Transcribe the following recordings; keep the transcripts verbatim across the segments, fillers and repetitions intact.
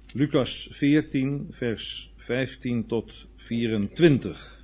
Lucas veertien, vers vijftien tot vierentwintig.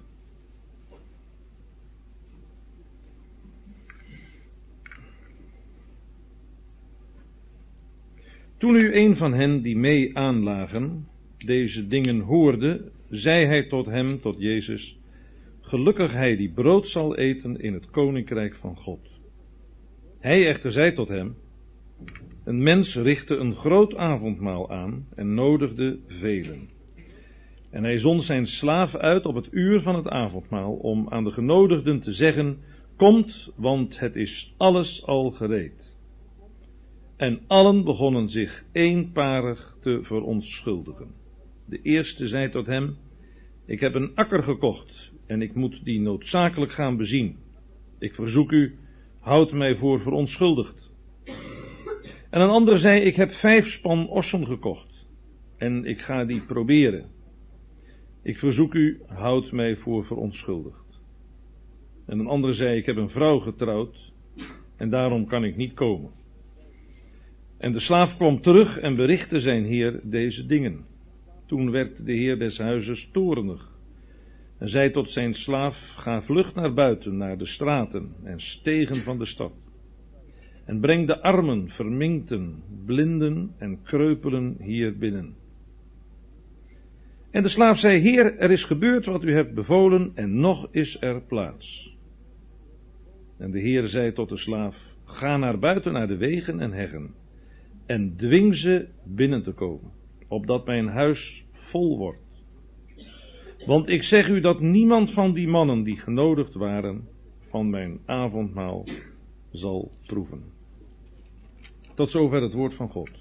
Toen nu een van hen die mee aanlagen deze dingen hoorde, zei hij tot hem, tot Jezus: gelukkig hij die brood zal eten in het koninkrijk van God. Hij echter zei tot hem: een mens richtte een groot avondmaal aan en nodigde velen. En hij zond zijn slaaf uit op het uur van het avondmaal om aan de genodigden te zeggen: komt, want het is alles al gereed. En allen begonnen zich eenparig te verontschuldigen. De eerste zei tot hem: ik heb een akker gekocht en ik moet die noodzakelijk gaan bezien. Ik verzoek u, houd mij voor verontschuldigd. En een ander zei: ik heb vijf span ossen gekocht en ik ga die proberen. Ik verzoek u, houd mij voor verontschuldigd. En een ander zei: ik heb een vrouw getrouwd en daarom kan ik niet komen. En de slaaf kwam terug en berichtte zijn heer deze dingen. Toen werd de heer des huizes toornig en zei tot zijn slaaf: ga vlug naar buiten, naar de straten en stegen van de stad. En breng de armen, verminkten, blinden en kreupelen hier binnen. En de slaaf zei: heer, er is gebeurd wat u hebt bevolen en nog is er plaats. En de heer zei tot de slaaf: ga naar buiten naar de wegen en heggen en dwing ze binnen te komen, opdat mijn huis vol wordt. Want ik zeg u dat niemand van die mannen die genodigd waren van mijn avondmaal zal proeven. Tot zover het woord van God.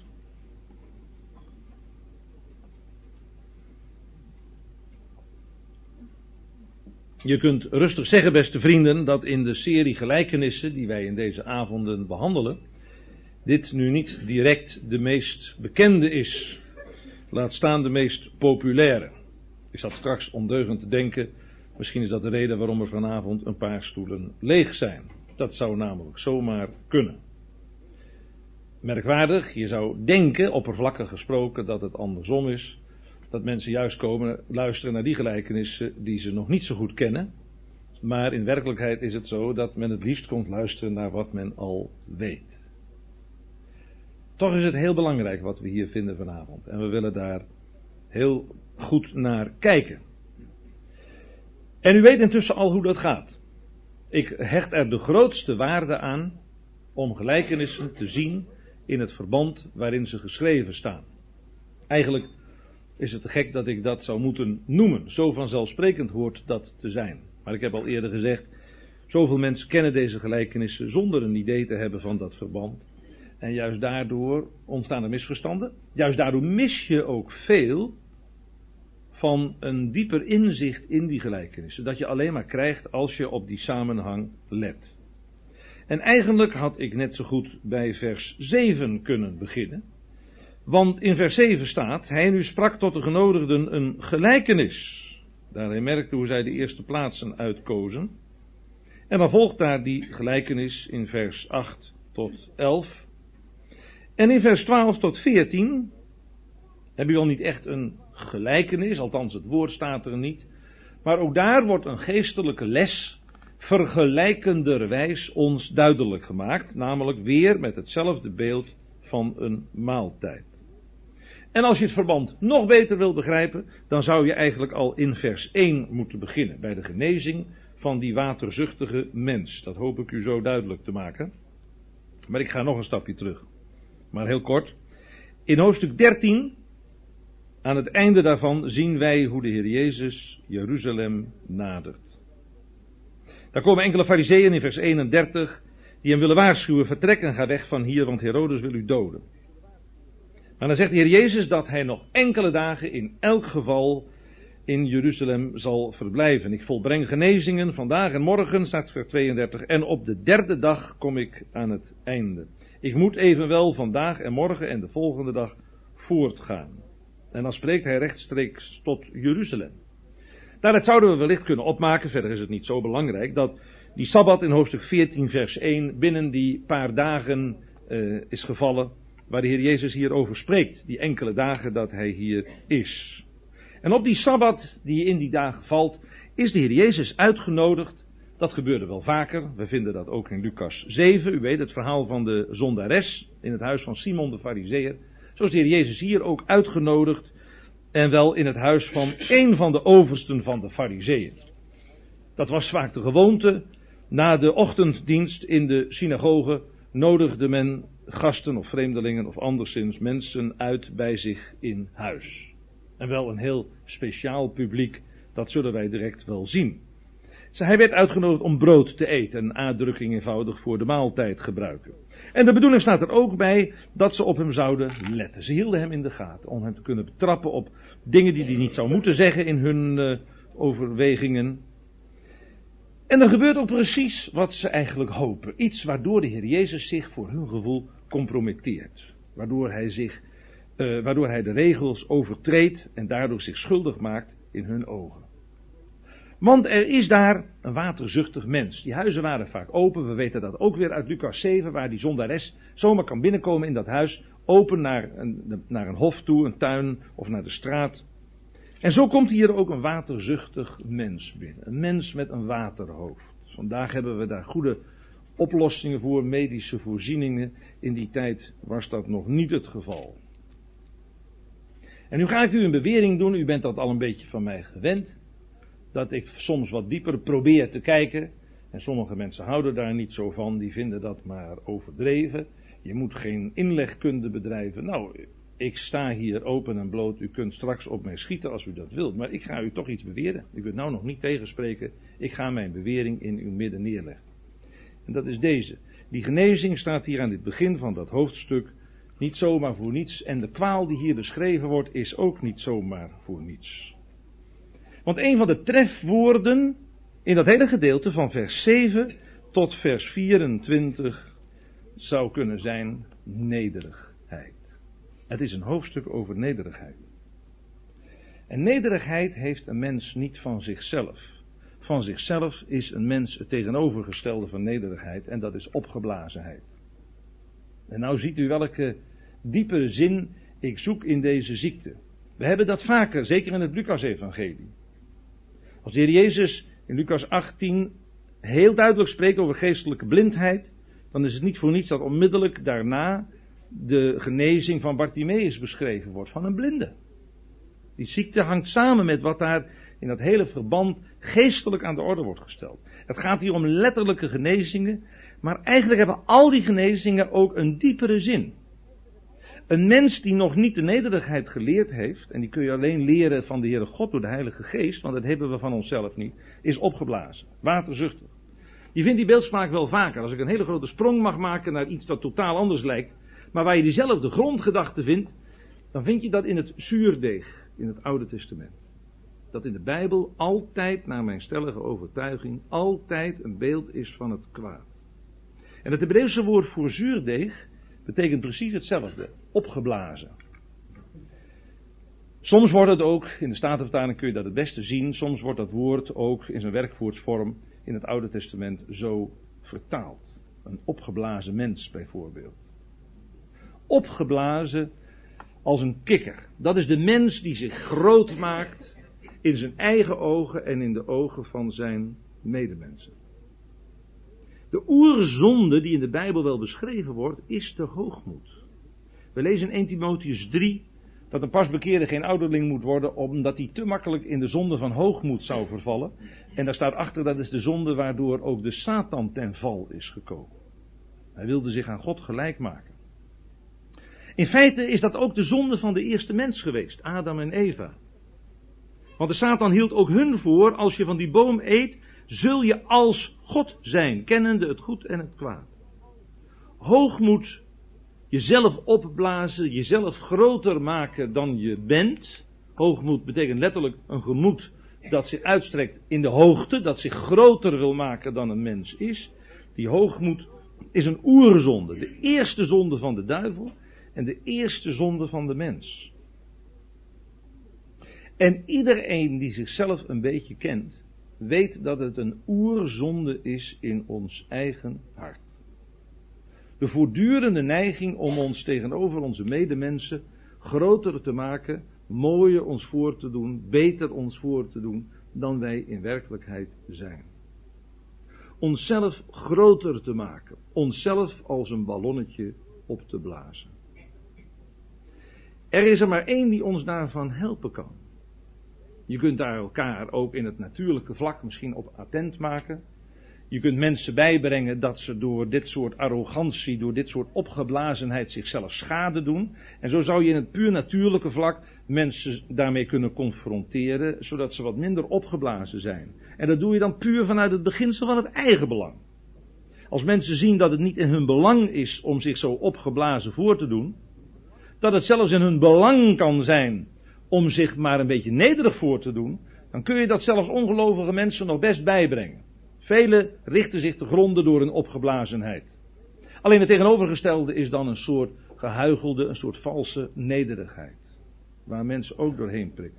Je kunt rustig zeggen, beste vrienden, dat in de serie gelijkenissen die wij in deze avonden behandelen, dit nu niet direct de meest bekende is. Laat staan de meest populaire. Ik zat straks ondeugend te denken, misschien is dat de reden waarom er vanavond een paar stoelen leeg zijn. Dat zou namelijk zomaar kunnen. Merkwaardig, je zou denken, oppervlakkig gesproken, dat het andersom is. Dat mensen juist komen luisteren naar die gelijkenissen die ze nog niet zo goed kennen. Maar in werkelijkheid is het zo dat men het liefst komt luisteren naar wat men al weet. Toch is het heel belangrijk wat we hier vinden vanavond. En we willen daar heel goed naar kijken. En u weet intussen al hoe dat gaat. Ik hecht er de grootste waarde aan om gelijkenissen te zien in het verband waarin ze geschreven staan. Eigenlijk is het te gek dat ik dat zou moeten noemen. Zo vanzelfsprekend hoort dat te zijn. Maar ik heb al eerder gezegd, zoveel mensen kennen deze gelijkenissen zonder een idee te hebben van dat verband. En juist daardoor ontstaan er misverstanden. Juist daardoor mis je ook veel van een dieper inzicht in die gelijkenissen. Dat je alleen maar krijgt als je op die samenhang let. En eigenlijk had ik net zo goed bij vers zeven kunnen beginnen. Want in vers zeven staat: hij nu sprak tot de genodigden een gelijkenis. Daar hij merkte hoe zij de eerste plaatsen uitkozen. En dan volgt daar die gelijkenis in vers acht tot elf. En in vers twaalf tot veertien heb je wel niet echt een gelijkenis, althans het woord staat er niet. Maar ook daar wordt een geestelijke les vergelijkenderwijs ons duidelijk gemaakt. Namelijk weer met hetzelfde beeld van een maaltijd. En als je het verband nog beter wil begrijpen, dan zou je eigenlijk al in vers één moeten beginnen. Bij de genezing van die waterzuchtige mens. Dat hoop ik u zo duidelijk te maken. Maar ik ga nog een stapje terug. Maar heel kort. In hoofdstuk dertien, aan het einde daarvan, zien wij hoe de Heer Jezus Jeruzalem nadert. Daar komen enkele farizeeën in vers eenendertig, die hem willen waarschuwen: vertrek en ga weg van hier, want Herodes wil u doden. Maar dan zegt de Heer Jezus dat hij nog enkele dagen in elk geval in Jeruzalem zal verblijven. Ik volbreng genezingen vandaag en morgen, staat vers tweeëndertig, en op de derde dag kom ik aan het einde. Ik moet evenwel vandaag en morgen en de volgende dag voortgaan. En dan spreekt hij rechtstreeks tot Jeruzalem. Daaruit zouden we wellicht kunnen opmaken, verder is het niet zo belangrijk, dat die Sabbat in hoofdstuk veertien vers één binnen die paar dagen uh, is gevallen. waar de Heer Jezus hier over spreekt, die enkele dagen dat hij hier is. En op die Sabbat die in die dagen valt, is de Heer Jezus uitgenodigd. Dat gebeurde wel vaker, we vinden dat ook in Lucas zeven, u weet het verhaal van de zondares in het huis van Simon de Farizeeër. Zo is de Heer Jezus hier ook uitgenodigd, en wel in het huis van één van de oversten van de Farizeeën. Dat was vaak de gewoonte. Na de ochtenddienst in de synagoge nodigde men gasten of vreemdelingen of anderszins mensen uit bij zich in huis. En wel een heel speciaal publiek, dat zullen wij direct wel zien. Hij werd uitgenodigd om brood te eten, een uitdrukking eenvoudig voor de maaltijd gebruiken. En de bedoeling staat er ook bij dat ze op hem zouden letten. Ze hielden hem in de gaten om hem te kunnen betrappen op dingen die hij niet zou moeten zeggen in hun uh, overwegingen. En er gebeurt ook precies wat ze eigenlijk hopen. Iets waardoor de Heer Jezus zich voor hun gevoel compromitteert. Waardoor hij, zich, uh, waardoor hij de regels overtreedt en daardoor zich schuldig maakt in hun ogen. Want er is daar een waterzuchtig mens. Die huizen waren vaak open. We weten dat ook weer uit Lucas zeven, waar die zondares zomaar kan binnenkomen in dat huis. Open naar een, naar een hof toe, een tuin of naar de straat. En zo komt hier ook een waterzuchtig mens binnen. Een mens met een waterhoofd. Vandaag hebben we daar goede oplossingen voor, medische voorzieningen. In die tijd was dat nog niet het geval. En nu ga ik u een bewering doen. U bent dat al een beetje van mij gewend. Dat ik soms wat dieper probeer te kijken. En sommige mensen houden daar niet zo van. Die vinden dat maar overdreven. Je moet geen inlegkunde bedrijven. Nou, ik sta hier open en bloot. U kunt straks op mij schieten als u dat wilt. Maar ik ga u toch iets beweren. U kunt nou nog niet tegenspreken. Ik ga mijn bewering in uw midden neerleggen. En dat is deze. Die genezing staat hier aan het begin van dat hoofdstuk. Niet zomaar voor niets. En de kwaal die hier beschreven wordt is ook niet zomaar voor niets. Want een van de trefwoorden in dat hele gedeelte van vers zeven tot vers vierentwintig zou kunnen zijn nederigheid. Het is een hoofdstuk over nederigheid. En nederigheid heeft een mens niet van zichzelf. Van zichzelf is een mens het tegenovergestelde van nederigheid en dat is opgeblazenheid. En nou ziet u welke diepere zin ik zoek in deze ziekte. We hebben dat vaker, zeker in het Lucas-evangelie. Als de Heer Jezus in Lucas achttien heel duidelijk spreekt over geestelijke blindheid, dan is het niet voor niets dat onmiddellijk daarna de genezing van Bartimeus beschreven wordt, van een blinde. Die ziekte hangt samen met wat daar in dat hele verband geestelijk aan de orde wordt gesteld. Het gaat hier om letterlijke genezingen, maar eigenlijk hebben al die genezingen ook een diepere zin. Een mens die nog niet de nederigheid geleerd heeft, en die kun je alleen leren van de Heere God door de Heilige Geest, want dat hebben we van onszelf niet, is opgeblazen, waterzuchtig. Je vindt die beeldspraak wel vaker, als ik een hele grote sprong mag maken naar iets dat totaal anders lijkt, maar waar je diezelfde grondgedachte vindt, dan vind je dat in het zuurdeeg, in het Oude Testament. Dat in de Bijbel altijd, naar mijn stellige overtuiging, altijd een beeld is van het kwaad. En het Hebreeuwse woord voor zuurdeeg betekent precies hetzelfde, opgeblazen. Soms wordt het ook, in de Statenvertaling kun je dat het beste zien, soms wordt dat woord ook in zijn werkwoordsvorm in het Oude Testament zo vertaald. Een opgeblazen mens bijvoorbeeld. Opgeblazen als een kikker. Dat is de mens die zich groot maakt in zijn eigen ogen en in de ogen van zijn medemensen. De oerzonde die in de Bijbel wel beschreven wordt, is de hoogmoed. We lezen in eerste Timotheüs drie dat een pasbekeerde geen ouderling moet worden, omdat hij te makkelijk in de zonde van hoogmoed zou vervallen. En daar staat achter, dat is de zonde waardoor ook de Satan ten val is gekomen. Hij wilde zich aan God gelijk maken. In feite is dat ook de zonde van de eerste mens geweest, Adam en Eva. Want de Satan hield ook hun voor, als je van die boom eet, zul je als God zijn, kennende het goed en het kwaad. Hoogmoed, jezelf opblazen, jezelf groter maken dan je bent. Hoogmoed betekent letterlijk een gemoed dat zich uitstrekt in de hoogte, dat zich groter wil maken dan een mens is. Die hoogmoed is een oerzonde, de eerste zonde van de duivel en de eerste zonde van de mens. En iedereen die zichzelf een beetje kent, weet dat het een oerzonde is in ons eigen hart. De voortdurende neiging om ons tegenover onze medemensen groter te maken, mooier ons voor te doen, beter ons voor te doen dan wij in werkelijkheid zijn. Onszelf groter te maken, onszelf als een ballonnetje op te blazen. Er is er maar één die ons daarvan helpen kan. Je kunt daar elkaar ook in het natuurlijke vlak misschien op attent maken. Je kunt mensen bijbrengen dat ze door dit soort arrogantie, door dit soort opgeblazenheid zichzelf schade doen. En zo zou je in het puur natuurlijke vlak mensen daarmee kunnen confronteren, zodat ze wat minder opgeblazen zijn. En dat doe je dan puur vanuit het beginsel van het eigen belang. Als mensen zien dat het niet in hun belang is om zich zo opgeblazen voor te doen, dat het zelfs in hun belang kan zijn om zich maar een beetje nederig voor te doen, dan kun je dat zelfs ongelovige mensen nog best bijbrengen. Velen richten zich te gronden door hun opgeblazenheid. Alleen het tegenovergestelde is dan een soort gehuichelde, een soort valse nederigheid. Waar mensen ook doorheen prikken.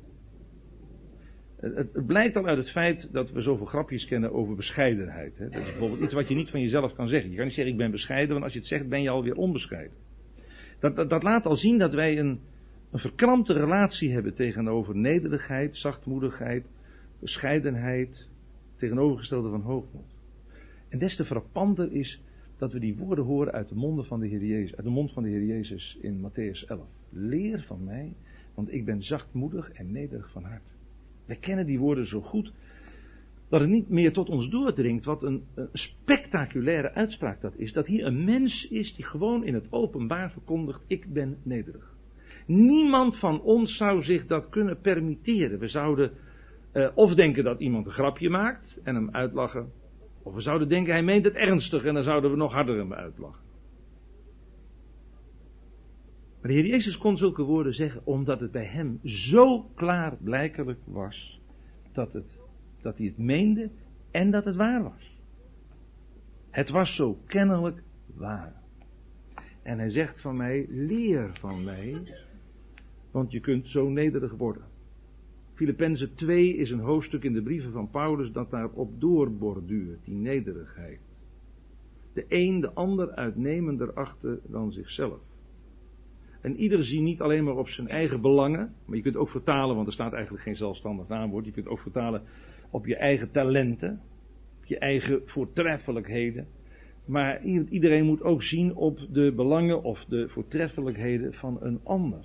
Het, het blijkt al uit het feit dat we zoveel grapjes kennen over bescheidenheid. Hè. Dat is bijvoorbeeld iets wat je niet van jezelf kan zeggen. Je kan niet zeggen ik ben bescheiden, want als je het zegt ben je alweer onbescheiden. Dat, dat, dat laat al zien dat wij een, een verkrampte relatie hebben tegenover nederigheid, zachtmoedigheid, bescheidenheid, tegenovergestelde van hoogmoed. En des te frappanter is dat we die woorden horen uit de monden van de Heer Jezus, uit de mond van de Heer Jezus in Mattheüs elf. Leer van mij, want ik ben zachtmoedig en nederig van hart. Wij kennen die woorden zo goed dat het niet meer tot ons doordringt wat een, een spectaculaire uitspraak dat is. Dat hier een mens is die gewoon in het openbaar verkondigt, ik ben nederig. Niemand van ons zou zich dat kunnen permitteren. We zouden uh, of denken dat iemand een grapje maakt en hem uitlachen. Of we zouden denken hij meent het ernstig en dan zouden we nog harder hem uitlachen. Maar de Heer Jezus kon zulke woorden zeggen omdat het bij hem zo klaarblijkelijk was dat, het, dat hij het meende en dat het waar was. Het was zo kennelijk waar. En hij zegt van mij, leer van mij, want je kunt zo nederig worden. Filippenzen twee is een hoofdstuk in de brieven van Paulus dat daarop doorborduurt, die nederigheid. De een de ander uitnemender achter dan zichzelf. En ieder zie niet alleen maar op zijn eigen belangen, maar je kunt ook vertalen, want er staat eigenlijk geen zelfstandig naamwoord, je kunt ook vertalen op je eigen talenten, op je eigen voortreffelijkheden. Maar iedereen moet ook zien op de belangen of de voortreffelijkheden van een ander.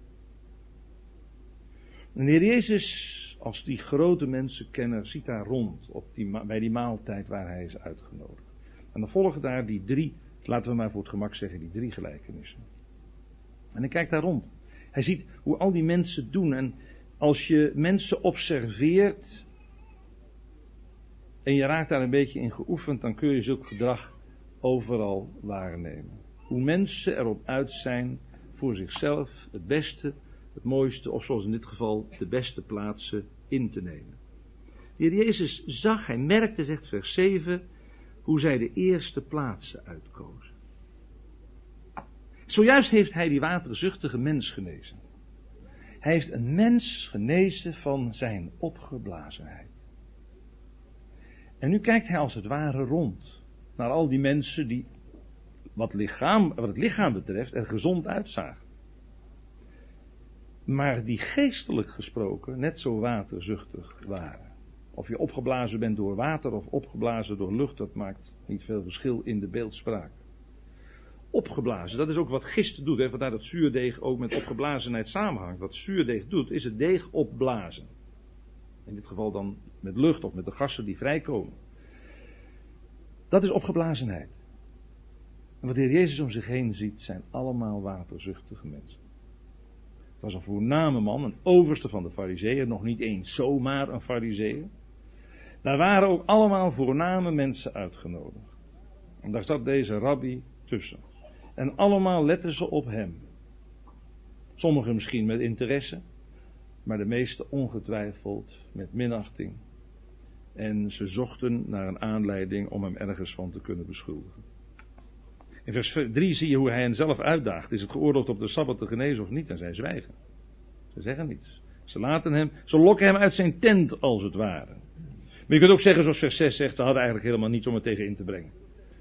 En de Heer Jezus, als die grote mensenkenner, ziet daar rond op die, bij die maaltijd waar hij is uitgenodigd. En dan volgen daar die drie, laten we maar voor het gemak zeggen, die drie gelijkenissen. En hij kijkt daar rond. Hij ziet hoe al die mensen doen. En als je mensen observeert en je raakt daar een beetje in geoefend, dan kun je zulk gedrag overal waarnemen. Hoe mensen erop uit zijn voor zichzelf het beste, het mooiste, of zoals in dit geval de beste plaatsen in te nemen. De Heer Jezus zag, hij merkte, zegt vers zeven, hoe zij de eerste plaatsen uitkozen. Zojuist heeft hij die waterzuchtige mens genezen. Hij heeft een mens genezen van zijn opgeblazenheid. En nu kijkt hij als het ware rond naar al die mensen die, wat, lichaam, wat het lichaam betreft, er gezond uitzagen. Maar die geestelijk gesproken net zo waterzuchtig waren. Of je opgeblazen bent door water of opgeblazen door lucht, dat maakt niet veel verschil in de beeldspraak. Opgeblazen, dat is ook wat gist doet, hè, vandaar dat zuurdeeg ook met opgeblazenheid samenhangt. Wat zuurdeeg doet, is het deeg opblazen. In dit geval dan met lucht of met de gassen die vrijkomen. Dat is opgeblazenheid. En wat de Heer Jezus om zich heen ziet, zijn allemaal waterzuchtige mensen. Het was een voorname man, een overste van de Farizeeën, nog niet eens zomaar een Farizeeën. Daar waren ook allemaal voorname mensen uitgenodigd. En daar zat deze rabbi tussen. En allemaal letten ze op hem. Sommigen misschien met interesse, maar de meeste ongetwijfeld met minachting. En ze zochten naar een aanleiding om hem ergens van te kunnen beschuldigen. In vers drie zie je hoe hij hen zelf uitdaagt. Is het geoorloofd op de Sabbat te genezen of niet? En zij zwijgen. Ze zeggen niets. Ze laten hem, ze lokken hem uit zijn tent als het ware. Maar je kunt ook zeggen zoals vers zes zegt, ze hadden eigenlijk helemaal niets om er tegen in te brengen.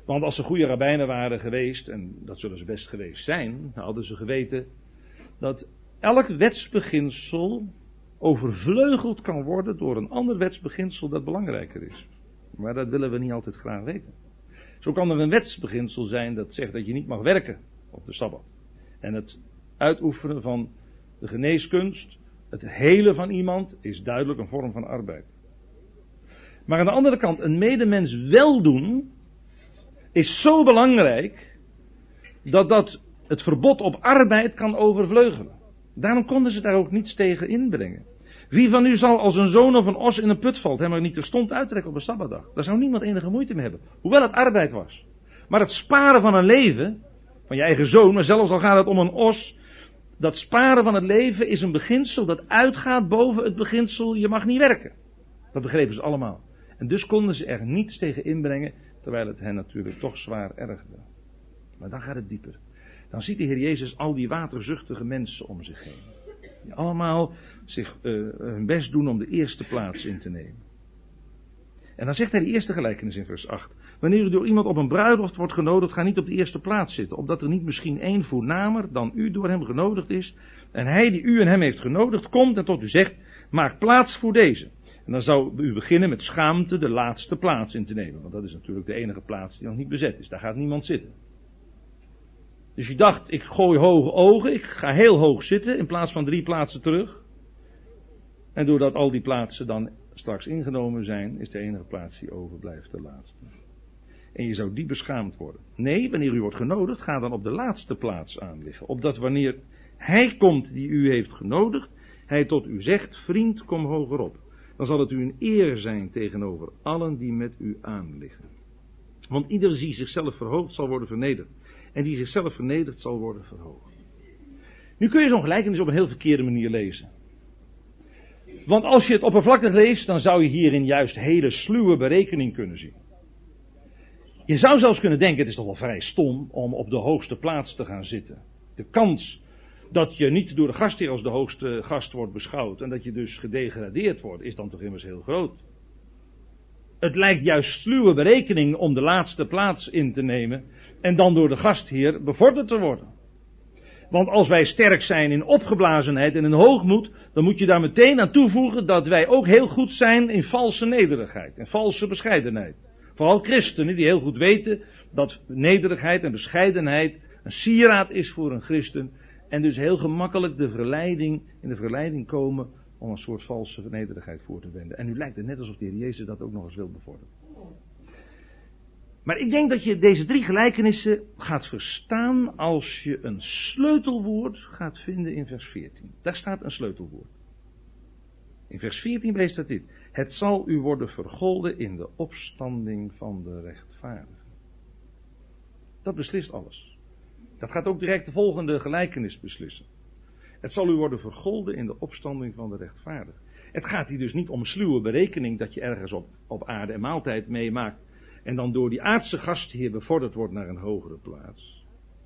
Want als ze goede rabbijnen waren geweest, en dat zullen ze best geweest zijn, dan hadden ze geweten dat elk wetsbeginsel overvleugeld kan worden door een ander wetsbeginsel dat belangrijker is. Maar dat willen we niet altijd graag weten. Zo kan er een wetsbeginsel zijn dat zegt dat je niet mag werken op de Sabbat. En het uitoefenen van de geneeskunst, het helen van iemand, is duidelijk een vorm van arbeid. Maar aan de andere kant, een medemens weldoen is zo belangrijk dat dat het verbod op arbeid kan overvleugelen. Daarom konden ze daar ook niets tegen inbrengen. Wie van u zal als een zoon of een os in een put valt, hem er niet terstond uittrekken op een Sabbatdag? Daar zou niemand enige moeite mee hebben. Hoewel het arbeid was. Maar het sparen van een leven, van je eigen zoon, maar zelfs al gaat het om een os, dat sparen van het leven is een beginsel dat uitgaat boven het beginsel, je mag niet werken. Dat begrepen ze allemaal. En dus konden ze er niets tegen inbrengen, terwijl het hen natuurlijk toch zwaar ergerde. Maar dan gaat het dieper. Dan ziet de Heer Jezus al die waterzuchtige mensen om zich heen. Die allemaal zich uh, hun best doen om de eerste plaats in te nemen. En dan zegt hij de eerste gelijkenis in vers acht. Wanneer u door iemand op een bruiloft wordt genodigd, ga niet op de eerste plaats zitten. Opdat er niet misschien één voornamer dan u door hem genodigd is. En hij die u en hem heeft genodigd, komt en tot u zegt, maak plaats voor deze. En dan zou u beginnen met schaamte de laatste plaats in te nemen. Want dat is natuurlijk de enige plaats die nog niet bezet is. Daar gaat niemand zitten. Dus je dacht, ik gooi hoge ogen, ik ga heel hoog zitten in plaats van drie plaatsen terug. En doordat al die plaatsen dan straks ingenomen zijn, is de enige plaats die overblijft de laatste. En je zou die beschaamd worden. Nee, wanneer u wordt genodigd, ga dan op de laatste plaats aanliggen. Opdat wanneer hij komt die u heeft genodigd, hij tot u zegt, vriend, kom hoger op. Dan zal het u een eer zijn tegenover allen die met u aanliggen. Want ieder die zichzelf verhoogt, zal worden vernederd. En die zichzelf vernedert, zal worden verhoogd. Nu kun je zo'n gelijkenis op een heel verkeerde manier lezen. Want als je het oppervlakkig leest, dan zou je hierin juist hele sluwe berekening kunnen zien. Je zou zelfs kunnen denken, het is toch wel vrij stom om op de hoogste plaats te gaan zitten. De kans dat je niet door de gastheer als de hoogste gast wordt beschouwd en dat je dus gedegradeerd wordt, is dan toch immers heel groot. Het lijkt juist sluwe berekening om de laatste plaats in te nemen en dan door de gastheer bevorderd te worden. Want als wij sterk zijn in opgeblazenheid en in hoogmoed, dan moet je daar meteen aan toevoegen dat wij ook heel goed zijn in valse nederigheid en valse bescheidenheid. Vooral christenen die heel goed weten dat nederigheid en bescheidenheid een sieraad is voor een christen en dus heel gemakkelijk de verleiding, in de verleiding komen om een soort valse nederigheid voor te wenden. En nu lijkt het net alsof de Heer Jezus dat ook nog eens wil bevorderen. Maar ik denk dat je deze drie gelijkenissen gaat verstaan als je een sleutelwoord gaat vinden in vers veertien. Daar staat een sleutelwoord. In vers veertien leest dat dit. Het zal u worden vergolden in de opstanding van de rechtvaardigen. Dat beslist alles. Dat gaat ook direct de volgende gelijkenis beslissen. Het zal u worden vergolden in de opstanding van de rechtvaardigen. Het gaat hier dus niet om sluwe berekening dat je ergens op, op aarde een maaltijd meemaakt en dan door die aardse gastheer bevorderd wordt naar een hogere plaats.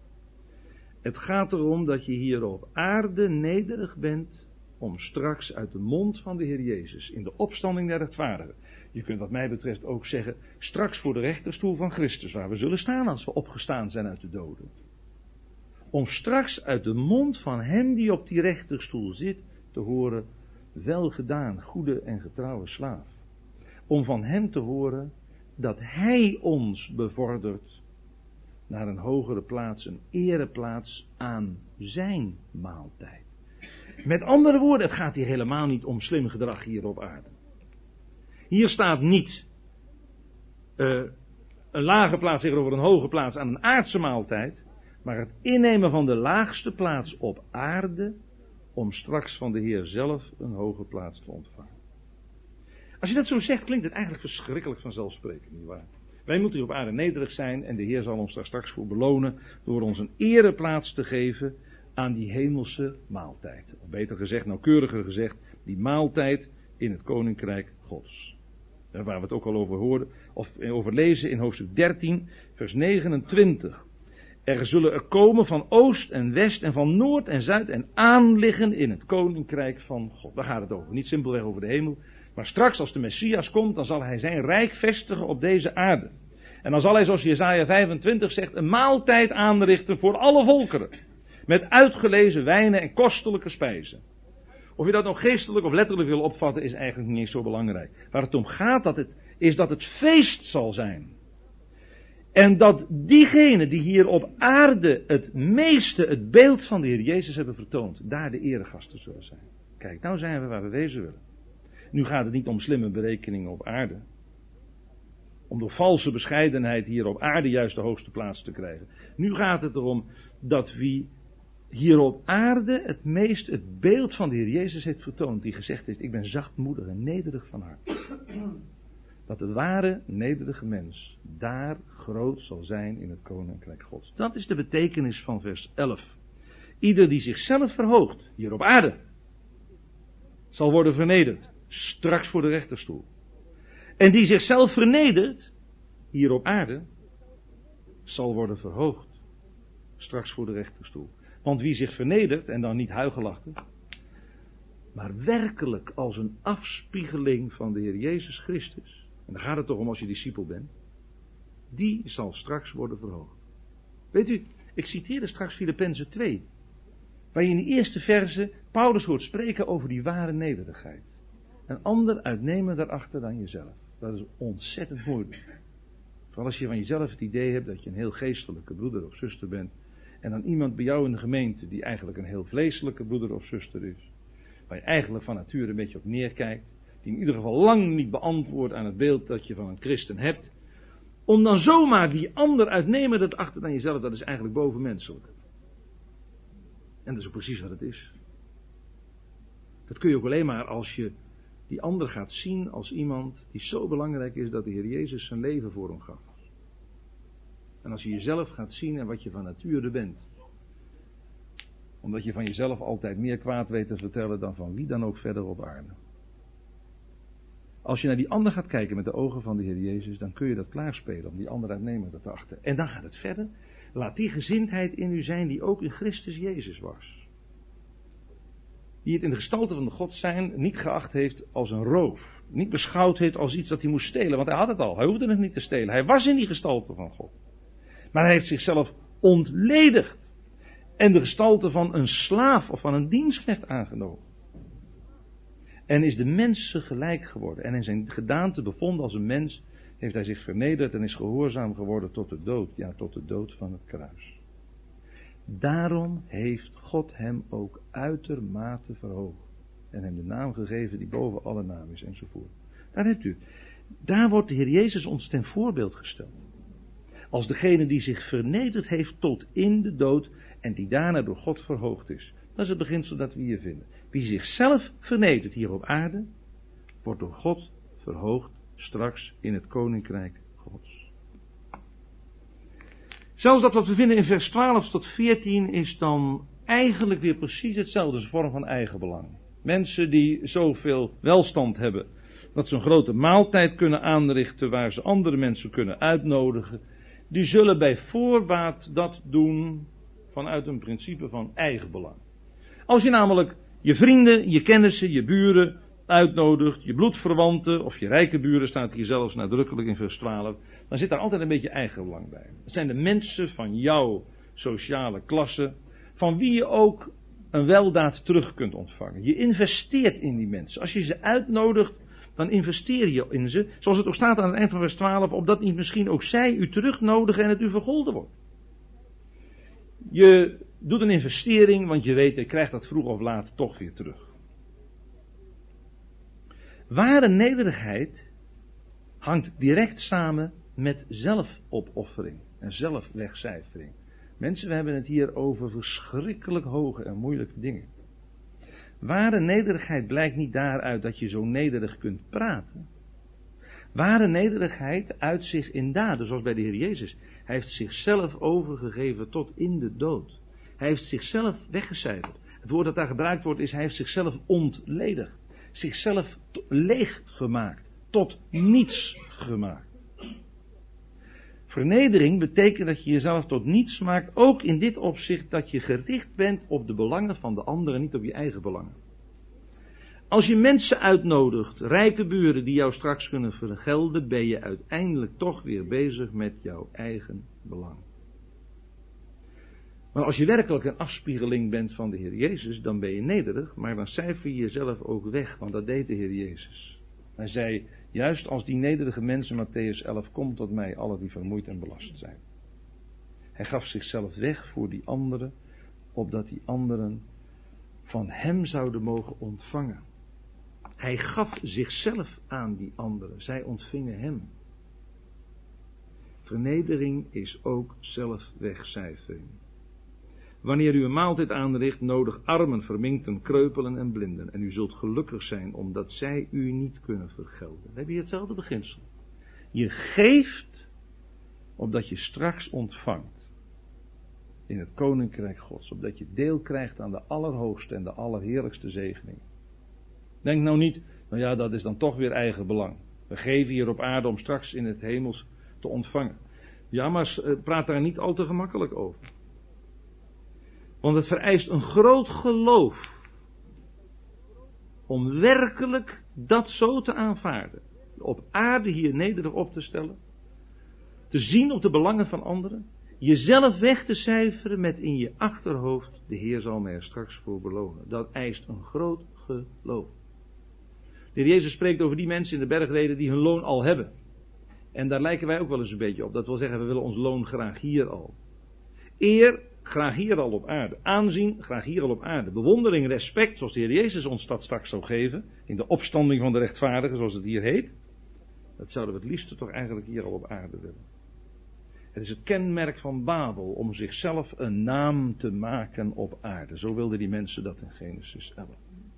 Het gaat erom dat je hier op aarde nederig bent om straks uit de mond van de Heer Jezus in de opstanding der rechtvaardigen. Je kunt wat mij betreft ook zeggen, straks voor de rechterstoel van Christus, waar we zullen staan als we opgestaan zijn uit de doden. Om straks uit de mond van hem die op die rechterstoel zit te horen, wel gedaan, goede en getrouwe slaaf. Om van hem te horen dat hij ons bevordert naar een hogere plaats, een ereplaats aan zijn maaltijd. Met andere woorden, het gaat hier helemaal niet om slim gedrag hier op aarde. Hier staat niet uh, een lage plaats tegenover een hoge plaats aan een aardse maaltijd, maar het innemen van de laagste plaats op aarde om straks van de Heer zelf een hoge plaats te ontvangen. Als je dat zo zegt, klinkt het eigenlijk verschrikkelijk vanzelfsprekend, nietwaar? Wij moeten hier op aarde nederig zijn en de Heer zal ons daar straks voor belonen door ons een ereplaats te geven aan die hemelse maaltijd. Of beter gezegd, nauwkeuriger gezegd, die maaltijd in het Koninkrijk Gods. Daar waar we het ook al over hoorden, of over lezen in hoofdstuk dertien, vers negenentwintig. Er zullen er komen van oost en west en van noord en zuid en aanliggen in het Koninkrijk van God. Daar gaat het over, niet simpelweg over de hemel. Maar straks als de Messias komt, dan zal hij zijn rijk vestigen op deze aarde. En dan zal hij, zoals Jesaja vijfentwintig zegt, een maaltijd aanrichten voor alle volkeren. Met uitgelezen wijnen en kostelijke spijzen. Of je dat nou geestelijk of letterlijk wil opvatten, is eigenlijk niet zo belangrijk. Waar het om gaat, dat het, is dat het feest zal zijn. En dat diegenen die hier op aarde het meeste het beeld van de Heer Jezus hebben vertoond, daar de eregasten zullen zijn. Kijk, nou zijn we waar we wezen willen. Nu gaat het niet om slimme berekeningen op aarde. Om door valse bescheidenheid hier op aarde juist de hoogste plaats te krijgen. Nu gaat het erom dat wie hier op aarde het meest het beeld van de Heer Jezus heeft vertoond. Die gezegd heeft, ik ben zachtmoedig en nederig van hart. Dat de ware nederige mens daar groot zal zijn in het koninkrijk Gods. Dat is de betekenis van vers elf. Ieder die zichzelf verhoogt hier op aarde zal worden vernederd. Straks voor de rechterstoel. En die zichzelf vernedert hier op aarde zal worden verhoogd. Straks voor de rechterstoel. Want wie zich vernedert, en dan niet huigelachtig, maar werkelijk als een afspiegeling van de Heer Jezus Christus, en daar gaat het toch om als je discipel bent, die zal straks worden verhoogd. Weet u, ik citeerde straks Filippenzen twee, waar je in de eerste verse Paulus hoort spreken over die ware nederigheid. Een ander uitnemen daarachter dan jezelf. Dat is ontzettend moeilijk. Vooral als je van jezelf het idee hebt dat je een heel geestelijke broeder of zuster bent. En dan iemand bij jou in de gemeente die eigenlijk een heel vleeselijke broeder of zuster is. Waar je eigenlijk van nature een beetje op neerkijkt. Die in ieder geval lang niet beantwoordt aan het beeld dat je van een christen hebt. Om dan zomaar die ander uitnemen dat achter dan jezelf, dat is eigenlijk bovenmenselijk. En dat is ook precies wat het is. Dat kun je ook alleen maar als je die ander gaat zien als iemand die zo belangrijk is dat de Heer Jezus zijn leven voor hem gaf. En als je jezelf gaat zien en wat je van nature bent. Omdat je van jezelf altijd meer kwaad weet te vertellen dan van wie dan ook verder op aarde. Als je naar die ander gaat kijken met de ogen van de Heer Jezus, dan kun je dat klaarspelen om die ander uitnemen te achten. En dan gaat het verder. Laat die gezindheid in u zijn die ook in Christus Jezus was. Die het in de gestalte van de God zijn niet geacht heeft als een roof. Niet beschouwd heeft als iets dat hij moest stelen, want hij had het al. Hij hoefde het niet te stelen. Hij was in die gestalte van God. Maar hij heeft zichzelf ontledigd. En de gestalte van een slaaf of van een dienstknecht aangenomen. En is de mensen gelijk geworden. En in zijn gedaante bevonden als een mens heeft hij zich vernederd en is gehoorzaam geworden tot de dood. Ja, tot de dood van het kruis. Daarom heeft God hem ook uitermate verhoogd. En hem de naam gegeven die boven alle naam is enzovoort. Daar hebt u. Daar wordt de Heer Jezus ons ten voorbeeld gesteld. Als degene die zich vernederd heeft tot in de dood en die daarna door God verhoogd is. Dat is het beginsel dat we hier vinden. Wie zichzelf vernedert hier op aarde, wordt door God verhoogd straks in het koninkrijk Gods. Zelfs dat wat we vinden in vers twaalf tot veertien is dan eigenlijk weer precies hetzelfde. Het is een vorm van eigenbelang. Mensen die zoveel welstand hebben dat ze een grote maaltijd kunnen aanrichten waar ze andere mensen kunnen uitnodigen. Die zullen bij voorbaat dat doen vanuit een principe van eigenbelang. Als je namelijk je vrienden, je kennissen, je buren uitnodigt, je bloedverwanten of je rijke buren, staat hier zelfs nadrukkelijk in vers twaalf, dan zit daar altijd een beetje eigenbelang bij. Het zijn de mensen van jouw sociale klasse, van wie je ook een weldaad terug kunt ontvangen. Je investeert in die mensen. Als je ze uitnodigt, dan investeer je in ze, zoals het ook staat aan het eind van vers twaalf, opdat niet misschien ook zij u terugnodigen en het u vergolden wordt. Je doet een investering, want je weet, je krijgt dat vroeg of laat toch weer terug. Ware nederigheid hangt direct samen met zelfopoffering en zelfwegcijfering. Mensen, we hebben het hier over verschrikkelijk hoge en moeilijke dingen. Ware nederigheid blijkt niet daaruit dat je zo nederig kunt praten. Ware nederigheid uit zich in daden, zoals bij de Heer Jezus. Hij heeft zichzelf overgegeven tot in de dood. Hij heeft zichzelf weggecijferd. Het woord dat daar gebruikt wordt is, hij heeft zichzelf ontledigd. Zichzelf leeg gemaakt. Tot niets gemaakt. Vernedering betekent dat je jezelf tot niets maakt, ook in dit opzicht dat je gericht bent op de belangen van de anderen, niet op je eigen belangen. Als je mensen uitnodigt, rijke buren die jou straks kunnen vergelden, ben je uiteindelijk toch weer bezig met jouw eigen belang. Maar als je werkelijk een afspiegeling bent van de Heer Jezus, dan ben je nederig, maar dan cijfer je jezelf ook weg, want dat deed de Heer Jezus. Hij zei, juist als die nederige mensen, Matthäus elf, kom tot mij, alle die vermoeid en belast zijn. Hij gaf zichzelf weg voor die anderen, opdat die anderen van hem zouden mogen ontvangen. Hij gaf zichzelf aan die anderen, zij ontvingen hem. Vernedering is ook zelf wegcijfering. Wanneer u een maaltijd aanricht, nodig armen, verminkten, kreupelen en blinden. En u zult gelukkig zijn, omdat zij u niet kunnen vergelden. Dan heb je hetzelfde beginsel. Je geeft, opdat je straks ontvangt. In het koninkrijk Gods. Opdat je deel krijgt aan de allerhoogste en de allerheerlijkste zegening. Denk nou niet, nou ja, dat is dan toch weer eigen belang. We geven hier op aarde om straks in het hemels te ontvangen. Ja, maar praat daar niet al te gemakkelijk over. Want het vereist een groot geloof om werkelijk dat zo te aanvaarden. Op aarde hier nederig op te stellen. Te zien op de belangen van anderen. Jezelf weg te cijferen met in je achterhoofd, de Heer zal mij er straks voor belonen. Dat eist een groot geloof. De Heer Jezus spreekt over die mensen in de bergreden die hun loon al hebben. En daar lijken wij ook wel eens een beetje op. Dat wil zeggen, we willen ons loon graag hier al. Eer, graag hier al op aarde. Aanzien, graag hier al op aarde. Bewondering, respect, zoals de Heer Jezus ons dat straks zou geven. In de opstanding van de rechtvaardigen, zoals het hier heet. Dat zouden we het liefste toch eigenlijk hier al op aarde willen. Het is het kenmerk van Babel om zichzelf een naam te maken op aarde. Zo wilden die mensen dat in Genesis elf.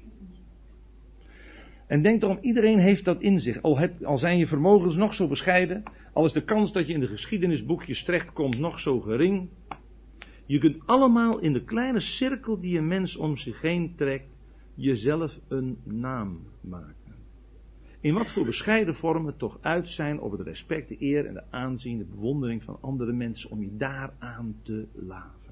En denk erom, iedereen heeft dat in zich. Al, heb, al zijn je vermogens nog zo bescheiden. Al is de kans dat je in de geschiedenisboekjes terechtkomt nog zo gering. Je kunt allemaal in de kleine cirkel die een mens om zich heen trekt, jezelf een naam maken. In wat voor bescheiden vorm het toch uit zijn op het respect, de eer en de aanzien, de bewondering van andere mensen, om je daaraan te laven.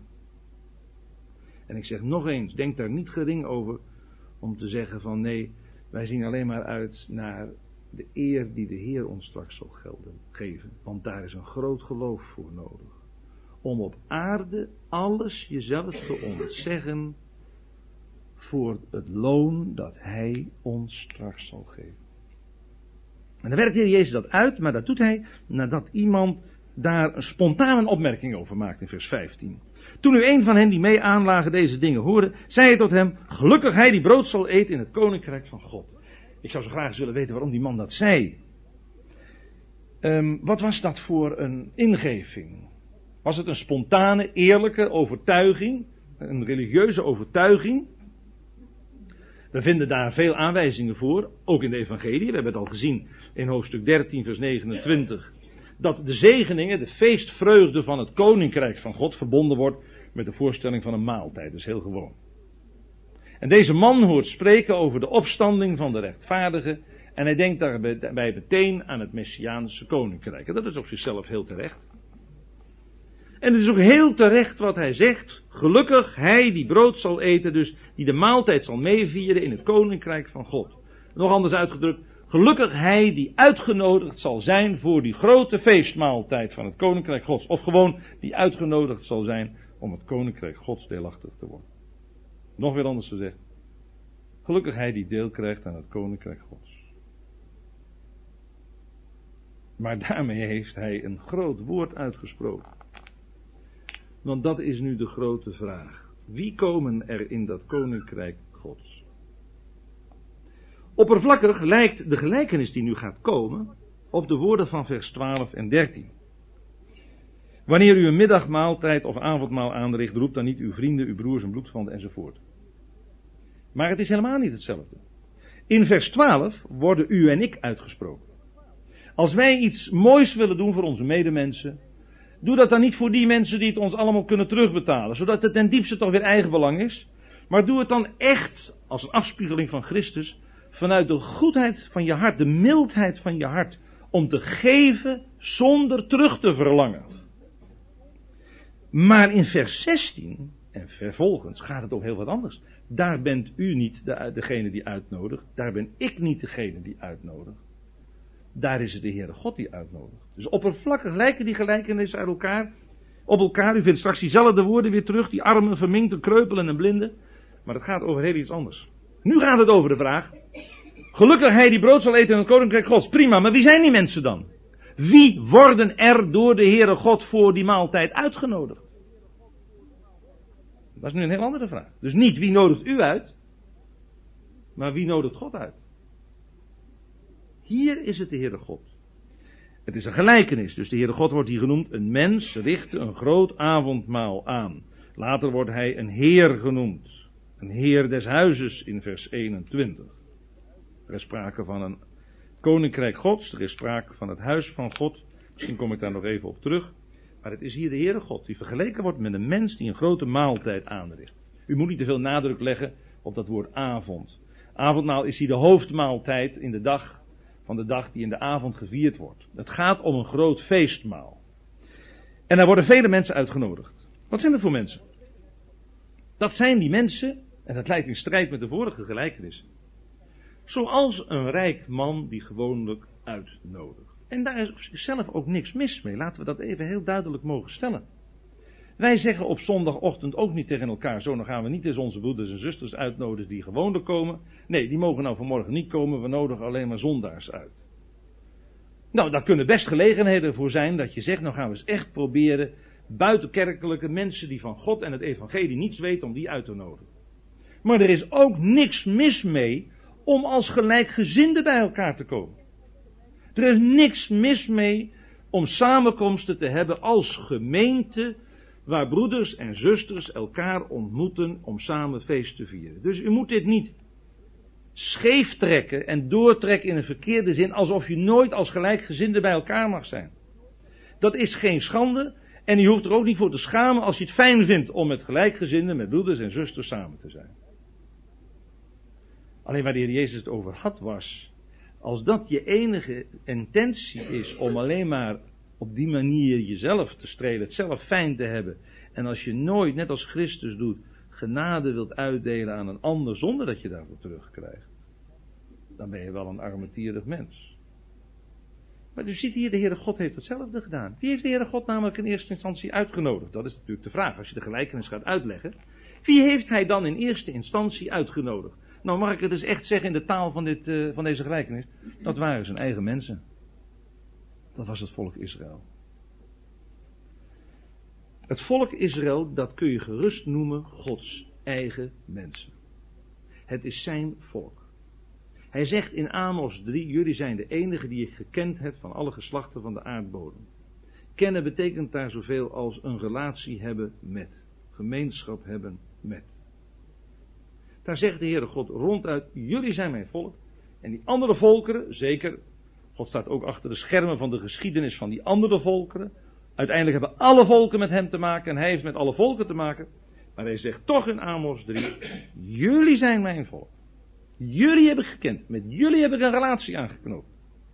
En ik zeg nog eens, denk daar niet gering over om te zeggen van nee, wij zien alleen maar uit naar de eer die de Heer ons straks zal gelden, geven. Want daar is een groot geloof voor nodig. Om op aarde alles jezelf te ontzeggen voor het loon dat Hij ons straks zal geven. En dan werkt de Heer Jezus dat uit, maar dat doet Hij nadat iemand daar een spontane opmerking over maakt in vers vijftien. Toen nu een van hen die mee aanlagen deze dingen hoorde, zei hij tot hem, gelukkig hij die brood zal eten in het koninkrijk van God. Ik zou zo graag eens willen weten waarom die man dat zei. Um, wat was dat voor een ingeving? Was het een spontane, eerlijke overtuiging? Een religieuze overtuiging? We vinden daar veel aanwijzingen voor, ook in de evangelie. We hebben het al gezien in hoofdstuk dertien vers negenentwintig. Dat de zegeningen, de feestvreugde van het koninkrijk van God verbonden wordt met de voorstelling van een maaltijd. Dat is heel gewoon. En deze man hoort spreken over de opstanding van de rechtvaardigen. En hij denkt daarbij meteen aan het Messiaanse koninkrijk. En dat is op zichzelf heel terecht. En het is ook heel terecht wat hij zegt. Gelukkig hij die brood zal eten, dus die de maaltijd zal meevieren in het koninkrijk van God. Nog anders uitgedrukt. Gelukkig hij die uitgenodigd zal zijn voor die grote feestmaaltijd van het koninkrijk Gods. Of gewoon die uitgenodigd zal zijn om het koninkrijk Gods deelachtig te worden. Nog weer anders gezegd. Gelukkig hij die deel krijgt aan het koninkrijk Gods. Maar daarmee heeft hij een groot woord uitgesproken. Want dat is nu de grote vraag. Wie komen er in dat koninkrijk Gods? Oppervlakkig lijkt de gelijkenis die nu gaat komen op de woorden van vers twaalf en dertien. Wanneer u een middagmaaltijd of avondmaal aanricht, roept dan niet uw vrienden, uw broers en bloedverwanten enzovoort. Maar het is helemaal niet hetzelfde. In vers twaalf worden u en ik uitgesproken. Als wij iets moois willen doen voor onze medemensen, doe dat dan niet voor die mensen die het ons allemaal kunnen terugbetalen, zodat het ten diepste toch weer eigenbelang is. Maar doe het dan echt als een afspiegeling van Christus, vanuit de goedheid van je hart, de mildheid van je hart, om te geven zonder terug te verlangen. Maar in vers zestien En vervolgens gaat het over heel wat anders. Daar bent u niet de, degene die uitnodigt. Daar ben ik niet degene die uitnodigt. Daar is het de Heere God die uitnodigt. Dus oppervlakkig lijken die gelijkenissen uit elkaar. Op elkaar. U vindt straks diezelfde woorden weer terug. Die armen, verminkten, kreupelen en blinden. Maar het gaat over heel iets anders. Nu gaat het over de vraag. Gelukkig hij die brood zal eten in het koninkrijk Gods. Prima, maar wie zijn die mensen dan? Wie worden er door de Heere God voor die maaltijd uitgenodigd? Dat is nu een heel andere vraag. Dus niet wie nodigt u uit, maar wie nodigt God uit? Hier is het de Heere God. Het is een gelijkenis, dus de Heere God wordt hier genoemd. Een mens richtte een groot avondmaal aan. Later wordt hij een Heer genoemd. Een Heer des huizes in vers eenentwintig. Er is sprake van een koninkrijk Gods, er is sprake van het huis van God. Misschien kom ik daar nog even op terug. Maar het is hier de Heere God die vergeleken wordt met een mens die een grote maaltijd aanricht. U moet niet te veel nadruk leggen op dat woord avond. Avondmaal is hier de hoofdmaaltijd in de dag van de dag die in de avond gevierd wordt. Het gaat om een groot feestmaal. En daar worden vele mensen uitgenodigd. Wat zijn dat voor mensen? Dat zijn die mensen, en dat lijkt in strijd met de vorige gelijkenis. Zoals een rijk man die gewoonlijk uitnodigt. En daar is op zichzelf ook niks mis mee. Laten we dat even heel duidelijk mogen stellen. Wij zeggen op zondagochtend ook niet tegen elkaar, zo dan gaan we niet eens onze broeders en zusters uitnodigen die gewoonlijk komen. Nee, die mogen nou vanmorgen niet komen, we nodigen alleen maar zondaars uit. Nou, daar kunnen best gelegenheden voor zijn dat je zegt, nou gaan we eens echt proberen buitenkerkelijke mensen die van God en het evangelie niets weten, om die uit te nodigen. Maar er is ook niks mis mee om als gelijkgezinden bij elkaar te komen. Er is niks mis mee om samenkomsten te hebben als gemeente, waar broeders en zusters elkaar ontmoeten om samen feest te vieren. Dus u moet dit niet scheef trekken en doortrekken in een verkeerde zin, alsof je nooit als gelijkgezinde bij elkaar mag zijn. Dat is geen schande en je hoeft er ook niet voor te schamen als je het fijn vindt om met gelijkgezinden, met broeders en zusters samen te zijn. Alleen waar de Heer Jezus het over had was, als dat je enige intentie is om alleen maar op die manier jezelf te strelen, het zelf fijn te hebben, en als je nooit, net als Christus doet, genade wilt uitdelen aan een ander zonder dat je daarvoor terugkrijgt, dan ben je wel een armetierig mens. Maar u ziet hier, de Heere God heeft hetzelfde gedaan. Wie heeft de Heere God namelijk in eerste instantie uitgenodigd? Dat is natuurlijk de vraag, als je de gelijkenis gaat uitleggen. Wie heeft hij dan in eerste instantie uitgenodigd? Nou mag ik het dus echt zeggen in de taal van, dit, uh, van deze gelijkenis. Dat waren zijn eigen mensen. Dat was het volk Israël. Het volk Israël, dat kun je gerust noemen Gods eigen mensen. Het is zijn volk. Hij zegt in Amos drie, jullie zijn de enige die ik gekend heb van alle geslachten van de aardbodem. Kennen betekent daar zoveel als een relatie hebben met. Gemeenschap hebben met. Daar zegt de Heere God ronduit, jullie zijn mijn volk. En die andere volkeren, zeker, God staat ook achter de schermen van de geschiedenis van die andere volkeren. Uiteindelijk hebben alle volken met hem te maken en hij heeft met alle volken te maken. Maar hij zegt toch in Amos drie, jullie zijn mijn volk. Jullie heb ik gekend, met jullie heb ik een relatie aangeknoopt.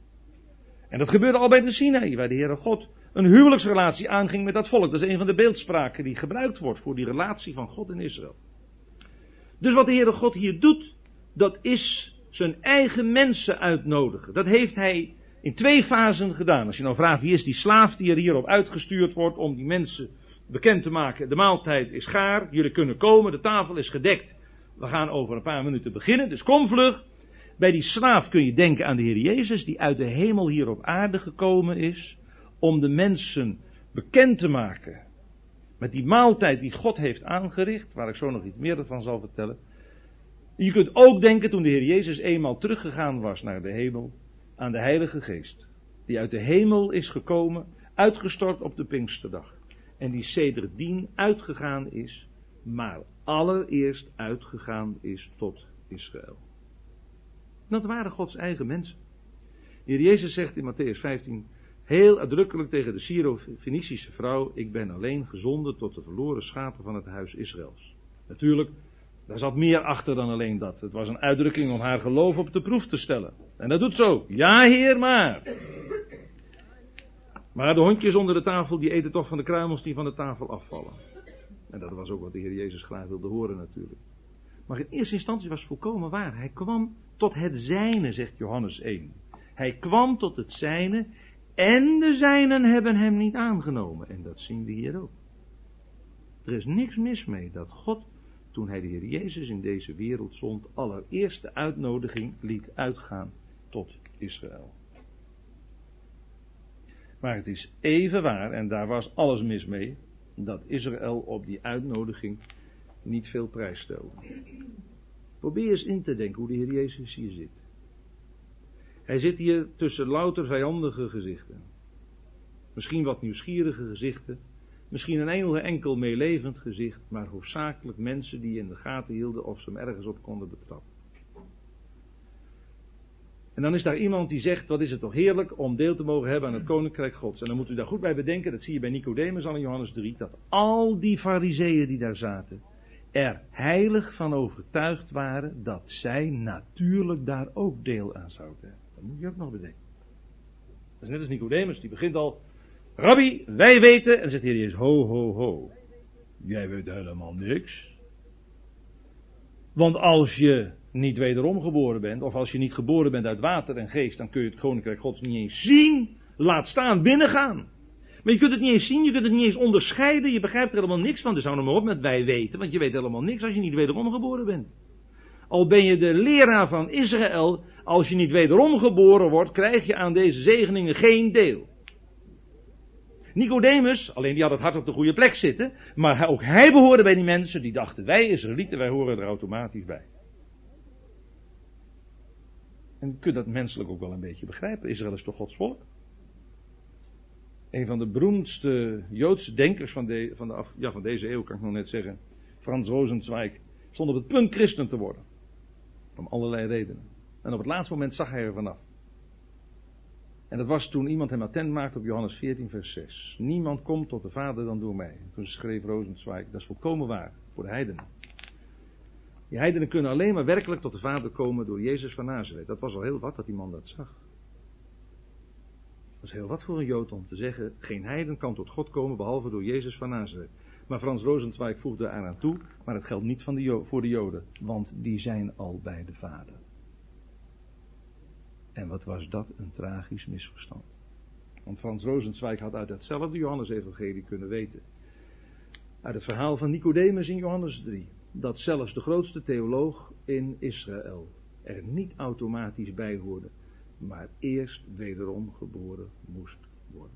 En dat gebeurde al bij de Sinaï, waar de Heere God een huwelijksrelatie aanging met dat volk. Dat is een van de beeldspraken die gebruikt wordt voor die relatie van God en Israël. Dus wat de Heere God hier doet, dat is zijn eigen mensen uitnodigen. Dat heeft hij in twee fasen gedaan. Als je nou vraagt wie is die slaaf die er hierop uitgestuurd wordt om die mensen bekend te maken. De maaltijd is gaar, jullie kunnen komen, de tafel is gedekt. We gaan over een paar minuten beginnen, dus kom vlug. Bij die slaaf kun je denken aan de Heer Jezus die uit de hemel hier op aarde gekomen is om de mensen bekend te maken met die maaltijd die God heeft aangericht, waar ik zo nog iets meer van zal vertellen. Je kunt ook denken toen de Heer Jezus eenmaal teruggegaan was naar de hemel, aan de Heilige Geest, die uit de hemel is gekomen, uitgestort op de Pinksterdag. En die sedertdien uitgegaan is, maar allereerst uitgegaan is tot Israël. Dat waren Gods eigen mensen. De Heer Jezus zegt in Mattheüs vijftien heel uitdrukkelijk tegen de Syro-Fenicische vrouw, ik ben alleen gezonden tot de verloren schapen van het huis Israëls. Natuurlijk, daar zat meer achter dan alleen dat. Het was een uitdrukking om haar geloof op de proef te stellen. En dat doet zo. Ja, Heer, maar. Maar de hondjes onder de tafel, die eten toch van de kruimels die van de tafel afvallen. En dat was ook wat de Heer Jezus graag wilde horen natuurlijk. Maar in eerste instantie was het volkomen waar. Hij kwam tot het zijne, zegt Johannes één. Hij kwam tot het zijne en de zijnen hebben hem niet aangenomen. En dat zien we hier ook. Er is niks mis mee dat God, toen hij de Heer Jezus in deze wereld zond, allereerst de uitnodiging liet uitgaan tot Israël. Maar het is even waar, en daar was alles mis mee, dat Israël op die uitnodiging niet veel prijs stelde. Probeer eens in te denken hoe de Heer Jezus hier zit. Hij zit hier tussen louter vijandige gezichten. Misschien wat nieuwsgierige gezichten. Misschien een enkel, enkel meelevend gezicht. Maar hoofdzakelijk mensen die in de gaten hielden of ze hem ergens op konden betrappen. En dan is daar iemand die zegt, wat is het toch heerlijk om deel te mogen hebben aan het Koninkrijk Gods. En dan moet u daar goed bij bedenken, dat zie je bij Nicodemus al in Johannes drie, dat al die fariseeën die daar zaten, er heilig van overtuigd waren dat zij natuurlijk daar ook deel aan zouden hebben. Dat moet je ook nog bedenken. Dat is net als Nicodemus, die begint al, Rabbi, wij weten, en dan zegt de Heer Jezus, ho, ho, ho, jij weet helemaal niks. Want als je niet wederom geboren bent, of als je niet geboren bent uit water en geest, dan kun je het Koninkrijk Gods niet eens zien, laat staan binnengaan. Maar je kunt het niet eens zien, je kunt het niet eens onderscheiden, je begrijpt er helemaal niks van. Dus hou nou maar op met wij weten, want je weet helemaal niks als je niet wederom geboren bent. Al ben je de leraar van Israël, als je niet wederom geboren wordt, krijg je aan deze zegeningen geen deel. Nicodemus, alleen die had het hart op de goede plek zitten, maar ook hij behoorde bij die mensen die dachten, wij Israëlieten, wij horen er automatisch bij. En je kunt dat menselijk ook wel een beetje begrijpen, Israël is toch Gods volk? Een van de beroemdste Joodse denkers van, de, van, de af, ja, van deze eeuw, kan ik nog net zeggen, Frans Rosenzweig, stond op het punt christen te worden. Om allerlei redenen. En op het laatste moment zag hij er vanaf. En dat was toen iemand hem attent maakte op Johannes veertien vers zes. Niemand komt tot de Vader dan door mij. Toen schreef Rosenzweig, dat is volkomen waar, voor de heidenen. Die heidenen kunnen alleen maar werkelijk tot de Vader komen door Jezus van Nazareth. Dat was al heel wat dat die man dat zag. Dat is heel wat voor een Jood om te zeggen, geen heiden kan tot God komen behalve door Jezus van Nazareth. Maar Frans Rosenzweig voegde eraan toe, maar het geldt niet van de Jo- voor de Joden, want die zijn al bij de Vader. En wat was dat een tragisch misverstand. Want Frans Rosenzweig had uit hetzelfde Johannes-evangelie kunnen weten, uit het verhaal van Nicodemus in Johannes drie, dat zelfs de grootste theoloog in Israël er niet automatisch bij hoorde, maar eerst wederom geboren moest worden.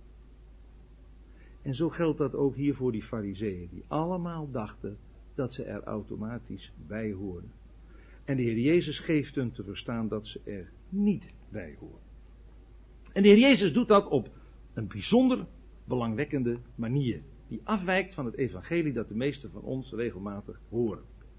En zo geldt dat ook hier voor die fariseeën, die allemaal dachten dat ze er automatisch bij hoorden. En de Heer Jezus geeft hun te verstaan dat ze er niet bij horen. En de Heer Jezus doet dat op een bijzonder belangwekkende manier, die afwijkt van het evangelie dat de meesten van ons regelmatig horen.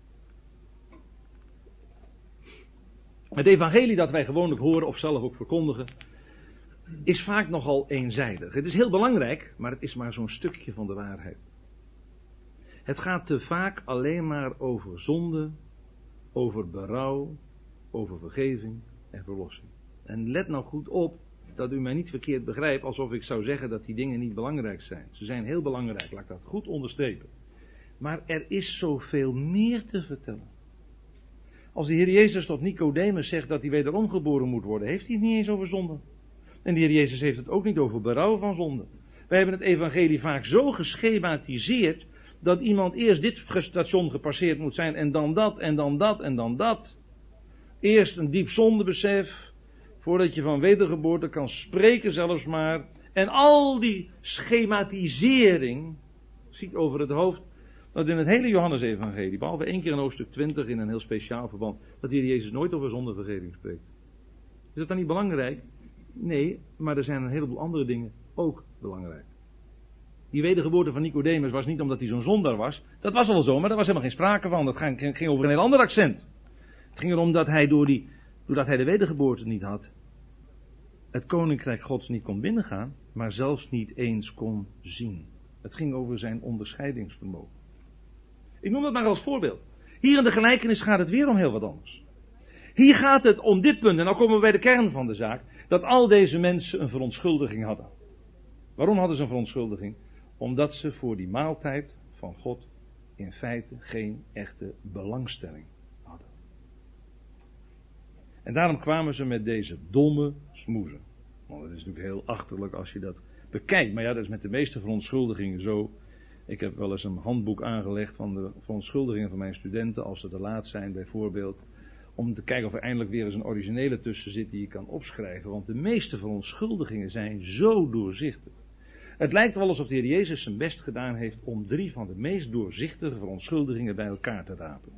Het evangelie dat wij gewoonlijk horen of zelf ook verkondigen, is vaak nogal eenzijdig. Het is heel belangrijk, maar het is maar zo'n stukje van de waarheid. Het gaat te vaak alleen maar over zonde, over berouw, over vergeving en verlossing. En let nou goed op dat u mij niet verkeerd begrijpt alsof ik zou zeggen dat die dingen niet belangrijk zijn. Ze zijn heel belangrijk, laat ik dat goed onderstrepen. Maar er is zoveel meer te vertellen. Als de Heer Jezus tot Nicodemus zegt dat hij wederom geboren moet worden, heeft hij het niet eens over zonde. En de Heer Jezus heeft het ook niet over berouw van zonde. Wij hebben het evangelie vaak zo geschematiseerd dat iemand eerst dit station gepasseerd moet zijn en dan dat en dan dat en dan dat. Eerst een diep zondebesef, voordat je van wedergeboorte kan spreken zelfs maar. En al die schematisering ziet over het hoofd dat in het hele Johannes-evangelie, behalve één keer in hoofdstuk twintig in een heel speciaal verband, dat de Heer Jezus nooit over zondevergeving spreekt. Is dat dan niet belangrijk? Nee, maar er zijn een heleboel andere dingen ook belangrijk. Die wedergeboorte van Nicodemus was niet omdat hij zo'n zondaar was. Dat was al zo, maar daar was helemaal geen sprake van. Dat ging, ging over een heel ander accent. Het ging erom dat hij door die, doordat hij de wedergeboorte niet had, het koninkrijk Gods niet kon binnengaan, maar zelfs niet eens kon zien. Het ging over zijn onderscheidingsvermogen. Ik noem dat maar als voorbeeld. Hier in de gelijkenis gaat het weer om heel wat anders. Hier gaat het om dit punt, en dan komen we bij de kern van de zaak, dat al deze mensen een verontschuldiging hadden. Waarom hadden ze een verontschuldiging? Omdat ze voor die maaltijd van God in feite geen echte belangstelling hadden. En daarom kwamen ze met deze domme smoezen. Want het is natuurlijk heel achterlijk als je dat bekijkt. Maar ja, dat is met de meeste verontschuldigingen zo. Ik heb wel eens een handboek aangelegd van de verontschuldigingen van mijn studenten, als ze te laat zijn bijvoorbeeld, om te kijken of er eindelijk weer eens een originele tussen zit die je kan opschrijven. Want de meeste verontschuldigingen zijn zo doorzichtig. Het lijkt wel alsof de Heer Jezus zijn best gedaan heeft om drie van de meest doorzichtige verontschuldigingen bij elkaar te rapen.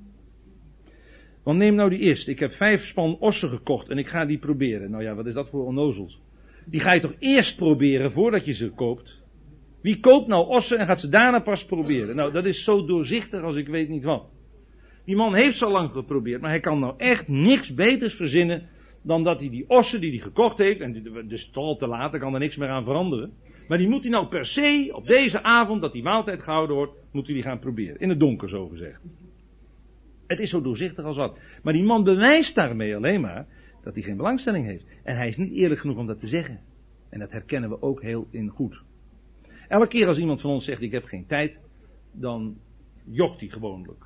Want neem nou die eerste. Ik heb vijf span ossen gekocht en ik ga die proberen. Nou ja, wat is dat voor onnozels? Die ga je toch eerst proberen voordat je ze koopt? Wie koopt nou ossen en gaat ze daarna pas proberen? Nou, dat is zo doorzichtig als ik weet niet wat. Die man heeft zo lang geprobeerd, maar hij kan nou echt niks beters verzinnen dan dat hij die ossen die hij gekocht heeft, en dus toch al te laat, daar kan er niks meer aan veranderen. Maar die moet hij nou per se, op deze avond dat die maaltijd gehouden wordt, moet hij die gaan proberen. In het donker zo gezegd. Het is zo doorzichtig als wat. Maar die man bewijst daarmee alleen maar dat hij geen belangstelling heeft. En hij is niet eerlijk genoeg om dat te zeggen. En dat herkennen we ook heel in goed. Elke keer als iemand van ons zegt ik heb geen tijd, dan jokt hij gewoonlijk.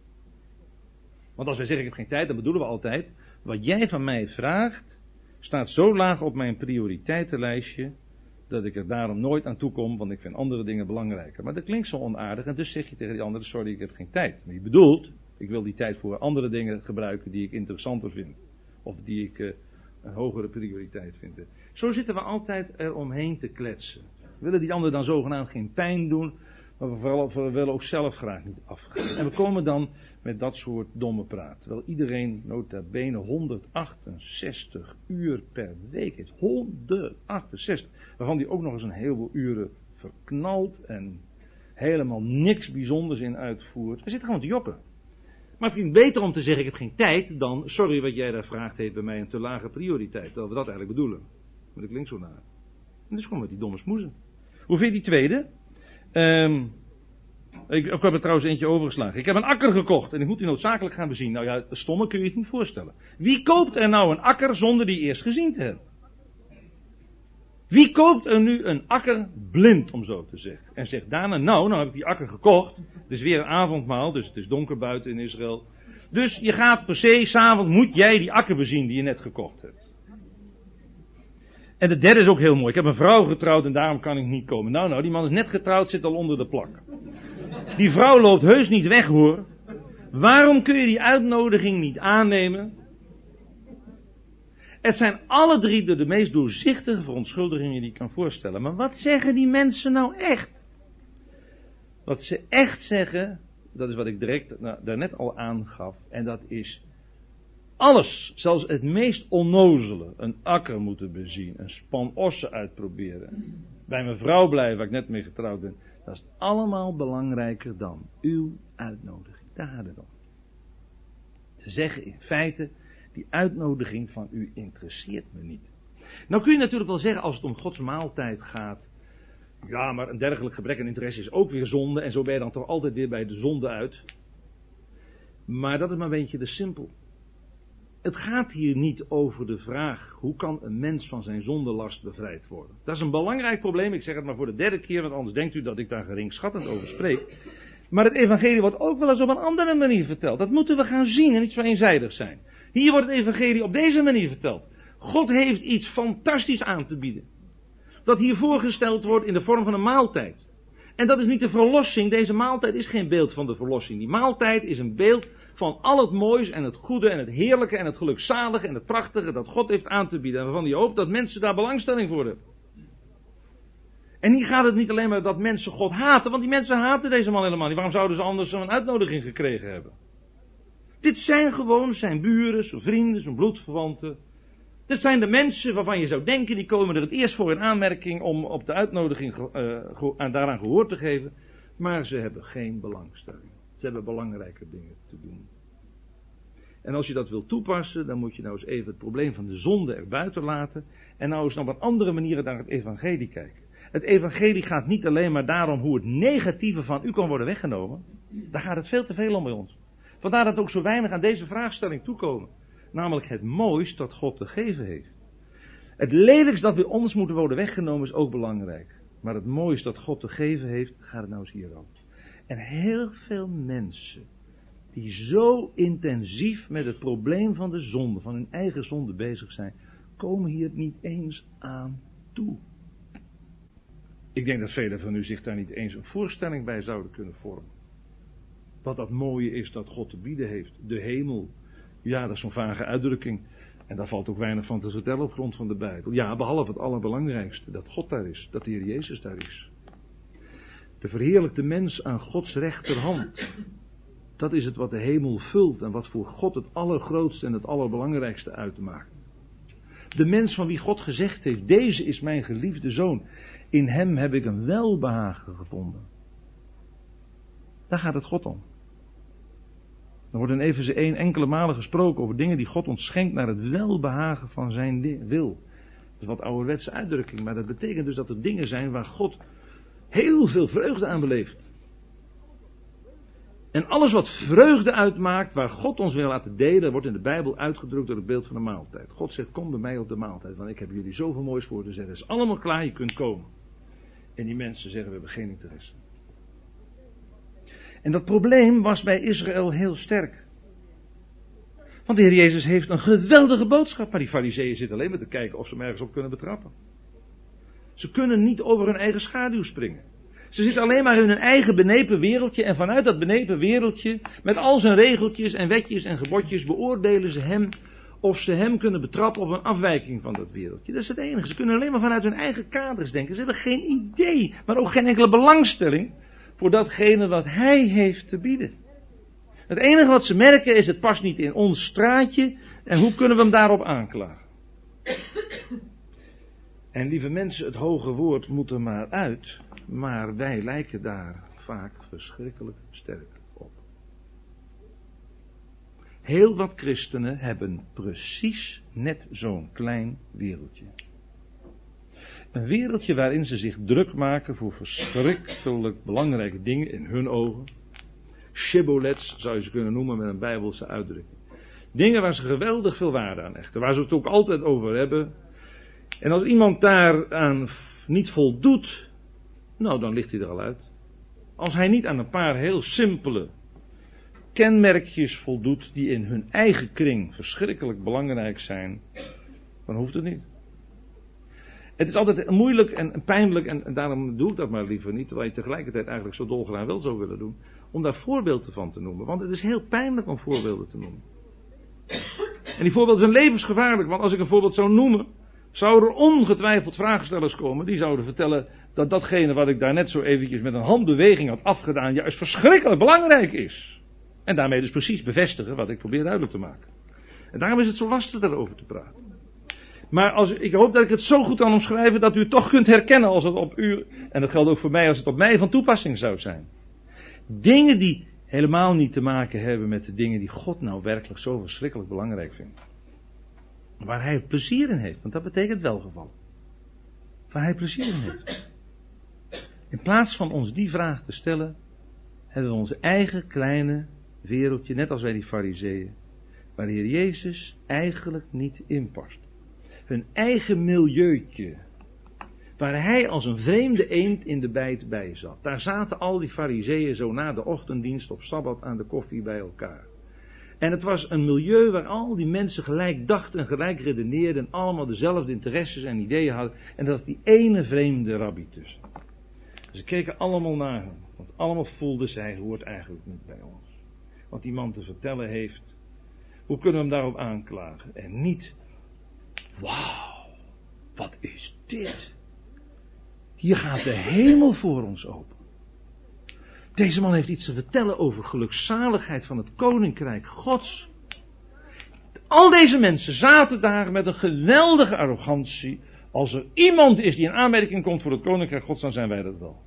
Want als wij zeggen ik heb geen tijd, dan bedoelen we altijd, wat jij van mij vraagt, staat zo laag op mijn prioriteitenlijstje, dat ik er daarom nooit aan toe kom, want ik vind andere dingen belangrijker. Maar dat klinkt zo onaardig en dus zeg je tegen die andere, sorry ik heb geen tijd. Maar je bedoelt, ik wil die tijd voor andere dingen gebruiken die ik interessanter vind. Of die ik uh, een hogere prioriteit vind. Zo zitten we altijd eromheen te kletsen. We willen die ander dan zogenaamd geen pijn doen, maar we, vooral, we willen ook zelf graag niet afgaan. En we komen dan met dat soort domme praat. Terwijl iedereen nota bene honderdachtenzestig uur per week heeft. honderdachtenzestig. Waarvan die ook nog eens een heleboel uren verknalt en helemaal niks bijzonders in uitvoert. We zitten gewoon te jokken. Maar het klinkt beter om te zeggen ik heb geen tijd dan sorry wat jij daar vraagt heeft bij mij een te lage prioriteit. Terwijl we dat eigenlijk bedoelen. Maar dat klinkt zo naar. En dus komen we die domme smoezen. Hoe vind je die tweede? Um, ik, ik heb er trouwens eentje overgeslagen. Ik heb een akker gekocht en ik moet die noodzakelijk gaan bezien. Nou ja, stomme kun je het niet voorstellen. Wie koopt er nou een akker zonder die eerst gezien te hebben? Wie koopt er nu een akker blind, om zo te zeggen? En zegt daarna, nou, nou heb ik die akker gekocht. Het is weer een avondmaal, dus het is donker buiten in Israël. Dus je gaat per se, 's avonds moet jij die akker bezien die je net gekocht hebt. En de derde is ook heel mooi. Ik heb een vrouw getrouwd en daarom kan ik niet komen. Nou, nou, die man is net getrouwd, zit al onder de plak. Die vrouw loopt heus niet weg, hoor. Waarom kun je die uitnodiging niet aannemen? Het zijn alle drie de, de meest doorzichtige verontschuldigingen die ik kan voorstellen. Maar wat zeggen die mensen nou echt? Wat ze echt zeggen, dat is wat ik direct nou, daarnet al aangaf. En dat is alles, zelfs het meest onnozele, een akker moeten bezien, een span ossen uitproberen, bij mijn vrouw blijven waar ik net mee getrouwd ben, dat is allemaal belangrijker dan uw uitnodiging. Daar gaat het om. Ze zeggen in feite, die uitnodiging van u interesseert me niet. Nou kun je natuurlijk wel zeggen, als het om Gods maaltijd gaat, ja, maar een dergelijk gebrek aan interesse is ook weer zonde, en zo ben je dan toch altijd weer bij de zonde uit. Maar dat is maar een beetje te simpel. Het gaat hier niet over de vraag, hoe kan een mens van zijn zondelast bevrijd worden? Dat is een belangrijk probleem, ik zeg het maar voor de derde keer, want anders denkt u dat ik daar geringschattend over spreek. Maar het evangelie wordt ook wel eens op een andere manier verteld. Dat moeten we gaan zien en niet zo eenzijdig zijn. Hier wordt het evangelie op deze manier verteld. God heeft iets fantastisch aan te bieden. Dat hier voorgesteld wordt in de vorm van een maaltijd. En dat is niet de verlossing, deze maaltijd is geen beeld van de verlossing. Die maaltijd is een beeld van al het moois en het goede en het heerlijke en het gelukzalige en het prachtige dat God heeft aan te bieden. En waarvan hij hoopt dat mensen daar belangstelling voor hebben. En hier gaat het niet alleen maar dat mensen God haten, want die mensen haten deze man helemaal niet. Waarom zouden ze anders een uitnodiging gekregen hebben? Dit zijn gewoon zijn buren, zijn vrienden, zijn bloedverwanten. Dit zijn de mensen waarvan je zou denken, die komen er het eerst voor in aanmerking om op de uitnodiging uh, daaraan gehoor te geven. Maar ze hebben geen belangstelling. Ze hebben belangrijke dingen te doen. En als je dat wilt toepassen, dan moet je nou eens even het probleem van de zonde erbuiten laten. En nou eens op een andere manier naar het evangelie kijken. Het evangelie gaat niet alleen maar daarom hoe het negatieve van u kan worden weggenomen. Daar gaat het veel te veel om bij ons. Vandaar dat ook zo weinig aan deze vraagstelling toekomen. Namelijk het moois dat God te geven heeft. Het lelijks dat bij ons moet worden weggenomen is ook belangrijk. Maar het moois dat God te geven heeft, gaat het nou eens hier over. En heel veel mensen die zo intensief met het probleem van de zonde, van hun eigen zonde bezig zijn, komen hier niet eens aan toe. Ik denk dat velen van u zich daar niet eens een voorstelling bij zouden kunnen vormen. Wat dat mooie is dat God te bieden heeft. De hemel. Ja, dat is zo'n vage uitdrukking. En daar valt ook weinig van te vertellen op grond van de Bijbel. Ja, behalve het allerbelangrijkste. Dat God daar is. Dat de Heer Jezus daar is. De verheerlijkte mens aan Gods rechterhand. Dat is het wat de hemel vult. En wat voor God het allergrootste en het allerbelangrijkste uitmaakt. De mens van wie God gezegd heeft. Deze is mijn geliefde zoon. In hem heb ik een welbehagen gevonden. Daar gaat het God om. Er wordt in Efeze één enkele malen gesproken over dingen die God ons schenkt naar het welbehagen van zijn wil. Dat is wat ouderwetse uitdrukking, maar dat betekent dus dat er dingen zijn waar God heel veel vreugde aan beleeft. En alles wat vreugde uitmaakt, waar God ons wil laten delen, wordt in de Bijbel uitgedrukt door het beeld van de maaltijd. God zegt, kom bij mij op de maaltijd, want ik heb jullie zoveel moois voor te zeggen. Het is allemaal klaar, je kunt komen. En die mensen zeggen, we hebben geen interesse. En dat probleem was bij Israël heel sterk. Want de Heer Jezus heeft een geweldige boodschap, maar die fariseeën zitten alleen maar te kijken of ze hem ergens op kunnen betrappen. Ze kunnen niet over hun eigen schaduw springen. Ze zitten alleen maar in hun eigen benepen wereldje en vanuit dat benepen wereldje, met al zijn regeltjes en wetjes en gebodjes, beoordelen ze hem of ze hem kunnen betrappen op een afwijking van dat wereldje. Dat is het enige. Ze kunnen alleen maar vanuit hun eigen kaders denken. Ze hebben geen idee, maar ook geen enkele belangstelling voor datgene wat hij heeft te bieden. Het enige wat ze merken is, het past niet in ons straatje en hoe kunnen we hem daarop aanklagen? En lieve mensen, het hoge woord moet er maar uit, maar wij lijken daar vaak verschrikkelijk sterk op. Heel wat christenen hebben precies net zo'n klein wereldje. Een wereldje waarin ze zich druk maken voor verschrikkelijk belangrijke dingen in hun ogen. Shibboleths zou je ze kunnen noemen met een bijbelse uitdrukking. Dingen waar ze geweldig veel waarde aan hechten, waar ze het ook altijd over hebben. En als iemand daaraan niet voldoet, nou dan ligt hij er al uit. Als hij niet aan een paar heel simpele kenmerkjes voldoet die in hun eigen kring verschrikkelijk belangrijk zijn, dan hoeft het niet. Het is altijd moeilijk en pijnlijk, en daarom doe ik dat maar liever niet, terwijl je tegelijkertijd eigenlijk zo dolgraag wel zou willen doen, om daar voorbeelden van te noemen. Want het is heel pijnlijk om voorbeelden te noemen. En die voorbeelden zijn levensgevaarlijk, want als ik een voorbeeld zou noemen, zouden er ongetwijfeld vraagstellers komen, die zouden vertellen dat datgene wat ik daar net zo eventjes met een handbeweging had afgedaan, juist verschrikkelijk belangrijk is. En daarmee dus precies bevestigen wat ik probeer duidelijk te maken. En daarom is het zo lastig daarover te praten. Maar als, ik hoop dat ik het zo goed kan omschrijven dat u het toch kunt herkennen als het op u, en dat geldt ook voor mij als het op mij van toepassing zou zijn. Dingen die helemaal niet te maken hebben met de dingen die God nou werkelijk zo verschrikkelijk belangrijk vindt. Waar hij plezier in heeft, want dat betekent welgevallen. Waar hij plezier in heeft. In plaats van ons die vraag te stellen, hebben we onze eigen kleine wereldje, net als wij die fariseeën, waar de Heer Jezus eigenlijk niet in past. Hun eigen milieuutje, waar hij als een vreemde eend in de bijt bij zat. Daar zaten al die fariseeën zo na de ochtenddienst op Sabbat aan de koffie bij elkaar. En het was een milieu waar al die mensen gelijk dachten en gelijk redeneerden en allemaal dezelfde interesses en ideeën hadden. En dat was die ene vreemde rabbi tussen. Ze keken allemaal naar hem, want allemaal voelden zij, hij hoort eigenlijk niet bij ons. Wat die man te vertellen heeft, hoe kunnen we hem daarop aanklagen? En niet, wauw, wat is dit? Hier gaat de hemel voor ons open. Deze man heeft iets te vertellen over gelukzaligheid van het koninkrijk Gods. Al deze mensen zaten daar met een geweldige arrogantie. Als er iemand is die in aanmerking komt voor het koninkrijk Gods, dan zijn wij dat wel.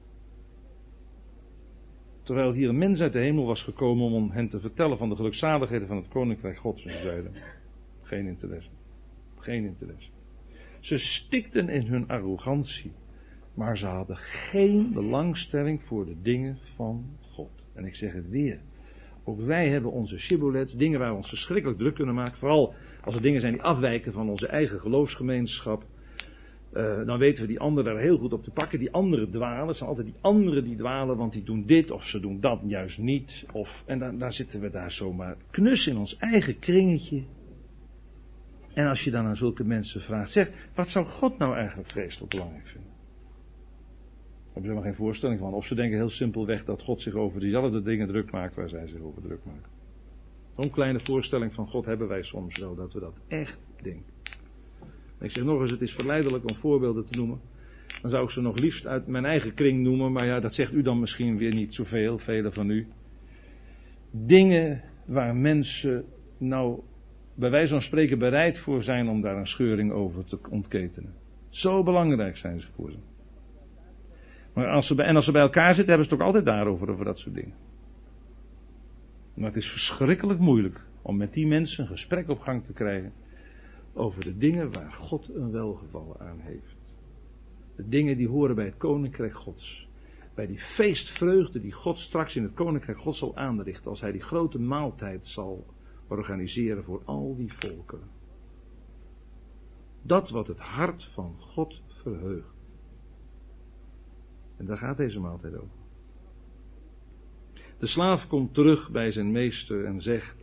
Terwijl hier een mens uit de hemel was gekomen om hen te vertellen van de gelukzaligheden van het koninkrijk Gods. En ze zeiden, geen interesse. Geen interesse. Ze stikten in hun arrogantie. Maar ze hadden geen belangstelling voor de dingen van God. En ik zeg het weer. Ook wij hebben onze shibboleths, dingen waar we ons verschrikkelijk druk kunnen maken. Vooral als er dingen zijn die afwijken van onze eigen geloofsgemeenschap. Uh, dan weten we die anderen daar heel goed op te pakken. Die anderen dwalen. Het zijn altijd die anderen die dwalen, want die doen dit of ze doen dat juist niet. Of, en dan, dan zitten we daar zomaar knus in ons eigen kringetje. En als je dan aan zulke mensen vraagt, zeg, wat zou God nou eigenlijk vreselijk belangrijk vinden? Daar hebben ze helemaal geen voorstelling van. Of ze denken heel simpelweg dat God zich over diezelfde dingen druk maakt waar zij zich over druk maken. Zo'n kleine voorstelling van God hebben wij soms wel, dat we dat echt denken. En ik zeg nog eens, het is verleidelijk om voorbeelden te noemen. Dan zou ik ze nog liefst uit mijn eigen kring noemen, maar ja, dat zegt u dan misschien weer niet zoveel, velen van u. Dingen waar mensen nou bij wijze van spreken bereid voor zijn om daar een scheuring over te ontketenen. Zo belangrijk zijn ze voor ze. Maar als ze bij, en als ze bij elkaar zitten, hebben ze het ook altijd daarover, over dat soort dingen. Maar het is verschrikkelijk moeilijk om met die mensen een gesprek op gang te krijgen over de dingen waar God een welgevallen aan heeft. De dingen die horen bij het Koninkrijk Gods. Bij die feestvreugde die God straks in het Koninkrijk Gods zal aanrichten als hij die grote maaltijd zal organiseren voor al die volkeren. Dat wat het hart van God verheugt. En daar gaat deze maaltijd over. De slaaf komt terug bij zijn meester en zegt,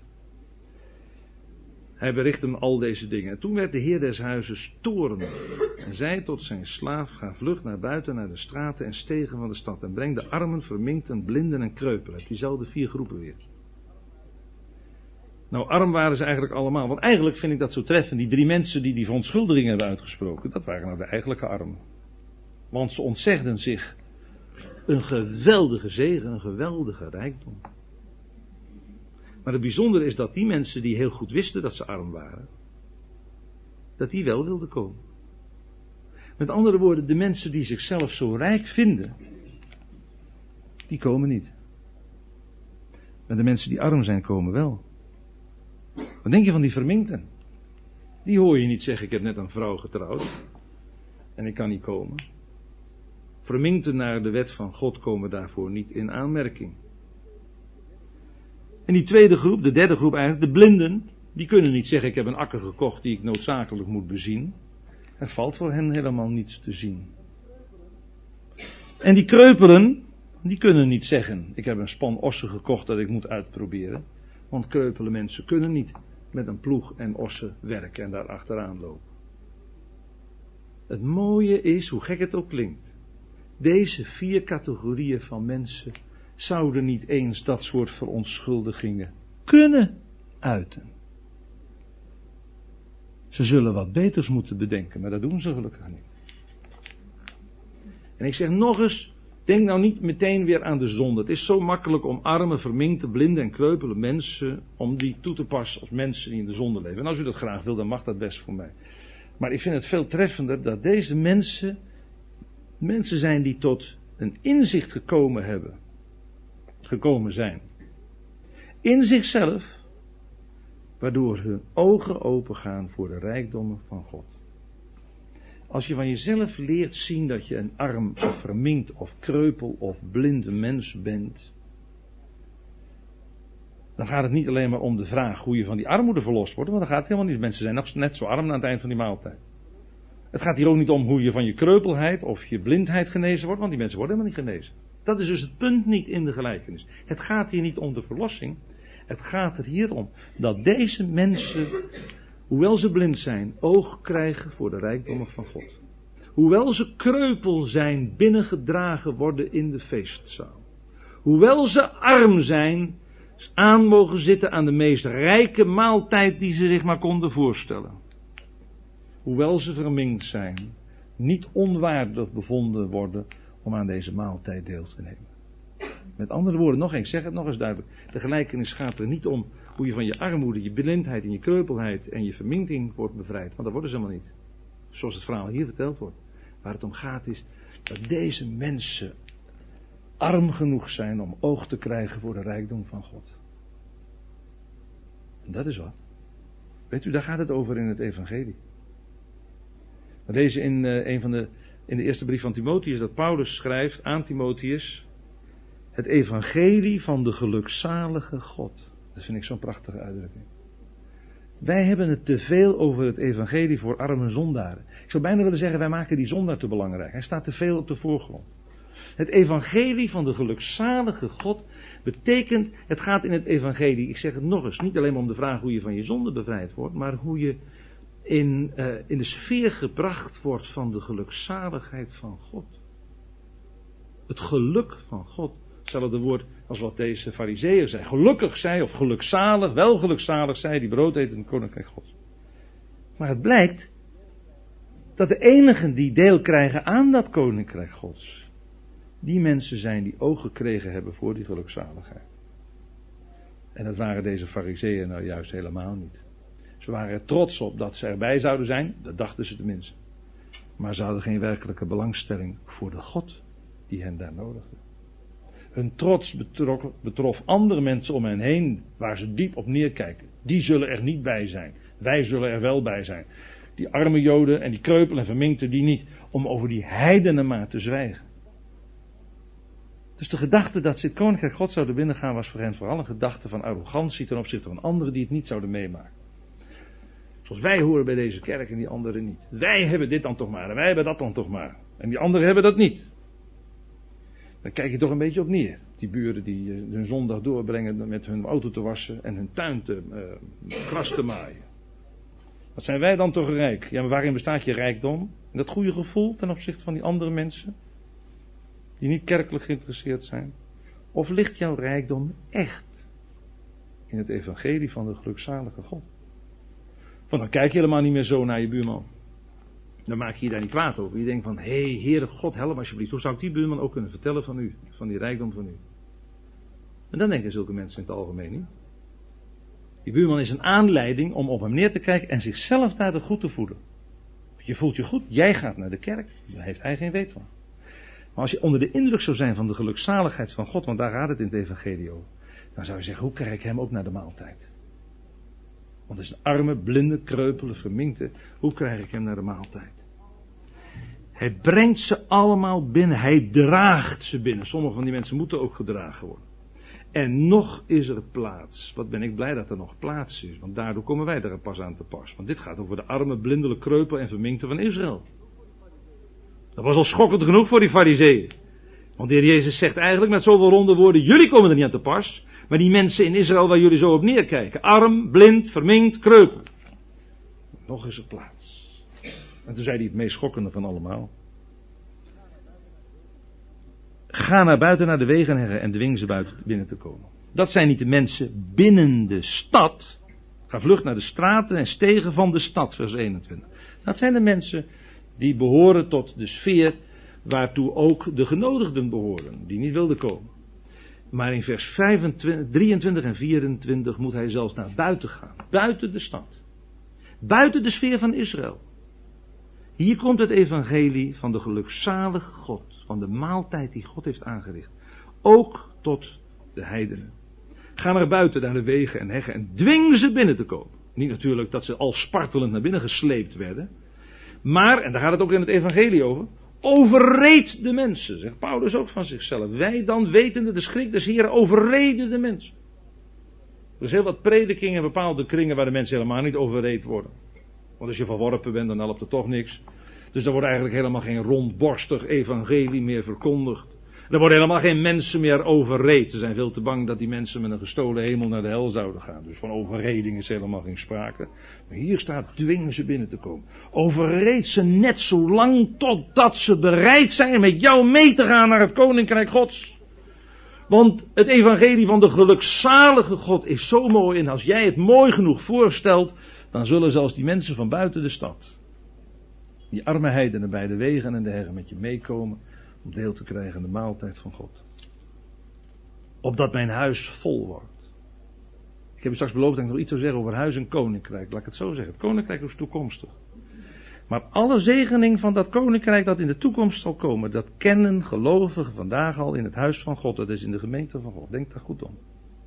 hij bericht hem al deze dingen. En toen werd de heer des huizes toornig en zei tot zijn slaaf, ga vlug naar buiten naar de straten en stegen van de stad en breng de armen, verminkten, blinden en kreupelen. Diezelfde vier groepen weer. Nou, arm waren ze eigenlijk allemaal. Want eigenlijk vind ik dat zo treffend. Die drie mensen die die verontschuldiging hebben uitgesproken, dat waren nou de eigenlijke armen. Want ze ontzegden zich een geweldige zegen, een geweldige rijkdom. Maar het bijzondere is dat die mensen die heel goed wisten dat ze arm waren, dat die wel wilden komen. Met andere woorden, de mensen die zichzelf zo rijk vinden, die komen niet. Maar de mensen die arm zijn, komen wel. Wat denk je van die verminkten? Die hoor je niet zeggen, ik heb net een vrouw getrouwd en ik kan niet komen. Verminkten naar de wet van God komen daarvoor niet in aanmerking. En die tweede groep, de derde groep eigenlijk, de blinden, die kunnen niet zeggen, ik heb een akker gekocht die ik noodzakelijk moet bezien. Er valt voor hen helemaal niets te zien. En die kreupelen, die kunnen niet zeggen, ik heb een span ossen gekocht dat ik moet uitproberen. Want kreupele mensen kunnen niet met een ploeg en ossen werken en daar achteraan lopen. Het mooie is, hoe gek het ook klinkt, deze vier categorieën van mensen zouden niet eens dat soort verontschuldigingen kunnen uiten. Ze zullen wat beters moeten bedenken, maar dat doen ze gelukkig niet. En ik zeg nog eens, denk nou niet meteen weer aan de zonde. Het is zo makkelijk om arme, verminkte, blinde en kreupele mensen, om die toe te passen als mensen die in de zonde leven. En als u dat graag wil, dan mag dat best voor mij. Maar ik vind het veel treffender dat deze mensen, mensen zijn die tot een inzicht gekomen hebben. Gekomen zijn. In zichzelf. Waardoor hun ogen opengaan voor de rijkdommen van God. Als je van jezelf leert zien dat je een arm of verminkt of kreupel of blinde mens bent. Dan gaat het niet alleen maar om de vraag hoe je van die armoede verlost wordt. Want dan gaat het helemaal niet. Mensen zijn nog net zo arm aan het eind van die maaltijd. Het gaat hier ook niet om hoe je van je kreupelheid of je blindheid genezen wordt. Want die mensen worden helemaal niet genezen. Dat is dus het punt niet in de gelijkenis. Het gaat hier niet om de verlossing. Het gaat er hier om dat deze mensen, hoewel ze blind zijn, oog krijgen voor de rijkdommen van God. Hoewel ze kreupel zijn, binnengedragen worden in de feestzaal. Hoewel ze arm zijn, aan mogen zitten aan de meest rijke maaltijd die ze zich maar konden voorstellen. Hoewel ze verminkt zijn, niet onwaardig bevonden worden om aan deze maaltijd deel te nemen. Met andere woorden, nog eens, ik zeg het nog eens duidelijk. De gelijkenis gaat er niet om hoe je van je armoede, je blindheid en je kreupelheid en je verminking wordt bevrijd. Want dat worden ze helemaal niet. Zoals het verhaal hier verteld wordt. Waar het om gaat is dat deze mensen arm genoeg zijn om oog te krijgen voor de rijkdom van God. En dat is wat. Weet u, daar gaat het over in het evangelie. We lezen in, uh, een van de, in de eerste brief van Timotheus dat Paulus schrijft aan Timotheus. Het evangelie van de gelukzalige God. Dat vind ik zo'n prachtige uitdrukking. Wij hebben het te veel over het evangelie voor arme zondaren. Ik zou bijna willen zeggen, wij maken die zondaar te belangrijk. Hij staat te veel op de voorgrond. Het evangelie van de gelukzalige God betekent, het gaat in het evangelie, ik zeg het nog eens, niet alleen maar om de vraag hoe je van je zonde bevrijd wordt, maar hoe je in, uh, in de sfeer gebracht wordt van de gelukzaligheid van God. Het geluk van God. Hetzelfde woord als wat deze farizeeën zei. Gelukkig zij, of gelukzalig, wel gelukzalig zij, die brood eten in het koninkrijk Gods. Maar het blijkt dat de enigen die deel krijgen aan dat koninkrijk Gods, die mensen zijn die oog gekregen hebben voor die gelukzaligheid. En dat waren deze farizeeën nou juist helemaal niet. Ze waren er trots op dat ze erbij zouden zijn, dat dachten ze tenminste. Maar ze hadden geen werkelijke belangstelling voor de God die hen daar nodigde. Hun trots betrof, betrof andere mensen om hen heen, waar ze diep op neerkijken. Die zullen er niet bij zijn. Wij zullen er wel bij zijn. Die arme Joden en die kreupel en verminkten die niet. Om over die heidenen maar te zwijgen. Dus de gedachte dat ze het koninkrijk God zouden binnengaan was voor hen vooral een gedachte van arrogantie ten opzichte van anderen die het niet zouden meemaken. Zoals wij horen bij deze kerk en die anderen niet. Wij hebben dit dan toch maar en wij hebben dat dan toch maar. En die anderen hebben dat niet. Dan kijk je toch een beetje op neer. Die buren die uh, hun zondag doorbrengen met hun auto te wassen en hun tuin te uh, gras te maaien. Wat zijn wij dan toch rijk? Ja, maar waarin bestaat je rijkdom? En dat goede gevoel ten opzichte van die andere mensen? Die niet kerkelijk geïnteresseerd zijn? Of ligt jouw rijkdom echt in het evangelie van de gelukzalige God? Want dan kijk je helemaal niet meer zo naar je buurman. Dan maak je je daar niet kwaad over. Je denkt van, hé, hey, Heere God, help alsjeblieft. Hoe zou ik die buurman ook kunnen vertellen van u? Van die rijkdom van u? En dan denken zulke mensen in het algemeen niet. Die buurman is een aanleiding om op hem neer te kijken en zichzelf daardoor goed te voelen. Je voelt je goed, jij gaat naar de kerk. Daar heeft hij geen weet van. Maar als je onder de indruk zou zijn van de gelukzaligheid van God, want daar gaat het in het evangelie over, dan zou je zeggen, hoe krijg ik hem ook naar de maaltijd? Want het is een arme, blinde, kreupele, verminkte. Hoe krijg ik hem naar de maaltijd? Hij brengt ze allemaal binnen. Hij draagt ze binnen. Sommige van die mensen moeten ook gedragen worden. En nog is er plaats. Wat ben ik blij dat er nog plaats is. Want daardoor komen wij er pas aan te pas. Want dit gaat over de arme, blinde, kreupel en verminkte van Israël. Dat was al schokkend genoeg voor die farizeeën. Want de Heer Jezus zegt eigenlijk met zoveel ronde woorden, jullie komen er niet aan te pas. Maar die mensen in Israël waar jullie zo op neerkijken. Arm, blind, verminkt, kreupel. Nog is er plaats. En toen zei hij het meest schokkende van allemaal. Ga naar buiten naar de wegen en dwing ze buiten binnen te komen. Dat zijn niet de mensen binnen de stad. Ga vlug naar de straten en stegen van de stad, vers eenentwintig. Dat zijn de mensen die behoren tot de sfeer waartoe ook de genodigden behoren, die niet wilden komen. Maar in vers vijfentwintig, drieëntwintig en vierentwintig moet hij zelfs naar buiten gaan. Buiten de stad. Buiten de sfeer van Israël. Hier komt het evangelie van de gelukzalige God. Van de maaltijd die God heeft aangericht. Ook tot de heidenen. Ga naar buiten, naar de wegen en heggen en dwing ze binnen te komen. Niet natuurlijk dat ze al spartelend naar binnen gesleept werden. Maar, en daar gaat het ook in het evangelie over, overreed de mensen, zegt Paulus ook van zichzelf. Wij dan, wetende de schrik des Heren, overreden de mensen. Er is heel wat predikingen in bepaalde kringen waar de mensen helemaal niet overreed worden. Want als je verworpen bent, dan helpt er toch niks. Dus er wordt eigenlijk helemaal geen rondborstig evangelie meer verkondigd. Er worden helemaal geen mensen meer overreed. Ze zijn veel te bang dat die mensen met een gestolen hemel naar de hel zouden gaan. Dus van overreding is helemaal geen sprake. Maar hier staat, dwing ze binnen te komen. Overreed ze net zo lang totdat ze bereid zijn met jou mee te gaan naar het koninkrijk Gods. Want het evangelie van de gelukzalige God is zo mooi. En als jij het mooi genoeg voorstelt, dan zullen zelfs die mensen van buiten de stad, die arme heidenen bij de wegen en de heggen met je meekomen, om deel te krijgen aan de maaltijd van God. Opdat mijn huis vol wordt. Ik heb u straks beloofd dat ik nog iets zou zeggen over huis en koninkrijk. Laat ik het zo zeggen. Het koninkrijk is toekomstig. Maar alle zegening van dat koninkrijk dat in de toekomst zal komen, dat kennen gelovigen vandaag al in het huis van God. Dat is in de gemeente van God. Denk daar goed om.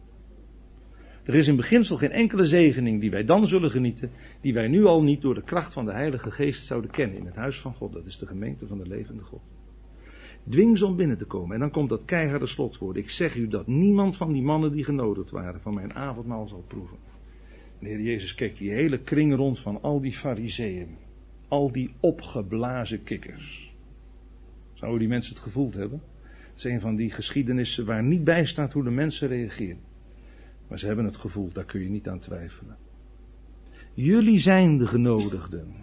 Er is in beginsel geen enkele zegening die wij dan zullen genieten, die wij nu al niet door de kracht van de Heilige Geest zouden kennen in het huis van God. Dat is de gemeente van de levende God. Dwing ze om binnen te komen. En dan komt dat keiharde slotwoord. Ik zeg u dat niemand van die mannen die genodigd waren van mijn avondmaal zal proeven. De Heer Jezus keek die hele kring rond van al die farizeeën. Al die opgeblazen kikkers. Zouden die mensen het gevoeld hebben? Dat is een van die geschiedenissen waar niet bij staat hoe de mensen reageren. Maar ze hebben het gevoeld, daar kun je niet aan twijfelen. Jullie zijn de genodigden.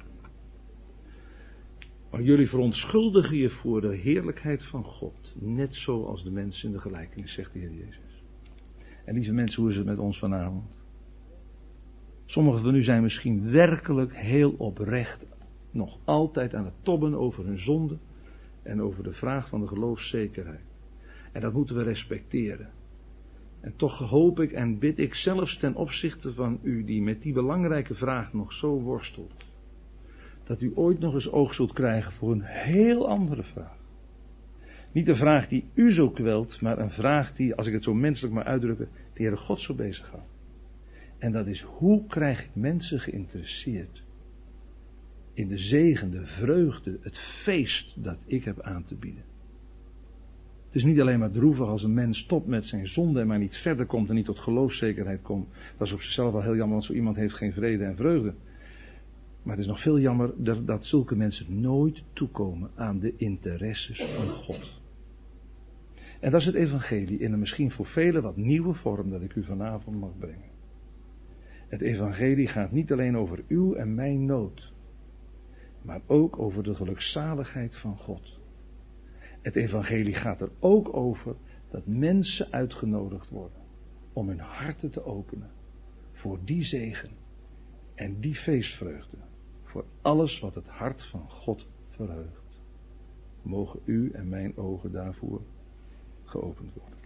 Maar jullie verontschuldigen je voor de heerlijkheid van God. Net zoals de mensen in de gelijkenis, zegt de Heer Jezus. En lieve mensen, hoe is het met ons vanavond? Sommigen van u zijn misschien werkelijk heel oprecht nog altijd aan het tobben over hun zonde en over de vraag van de geloofszekerheid. En dat moeten we respecteren. En toch hoop ik en bid ik zelfs ten opzichte van u die met die belangrijke vraag nog zo worstelt, dat u ooit nog eens oog zult krijgen voor een heel andere vraag. Niet een vraag die u zo kwelt, maar een vraag die, als ik het zo menselijk maar uitdrukken, de Heere God zo bezighoudt. En dat is, hoe krijg ik mensen geïnteresseerd in de zegen, de vreugde, het feest dat ik heb aan te bieden. Het is niet alleen maar droevig als een mens stopt met zijn zonde en maar niet verder komt en niet tot geloofszekerheid komt. Dat is op zichzelf wel heel jammer, want zo iemand heeft geen vrede en vreugde. Maar het is nog veel jammer dat zulke mensen nooit toekomen aan de interesses van God. En dat is het evangelie in een misschien voor velen wat nieuwe vorm dat ik u vanavond mag brengen. Het evangelie gaat niet alleen over uw en mijn nood, maar ook over de gelukzaligheid van God. Het evangelie gaat er ook over dat mensen uitgenodigd worden om hun harten te openen voor die zegen en die feestvreugde, voor alles wat het hart van God verheugt. Mogen u en mijn ogen daarvoor geopend worden.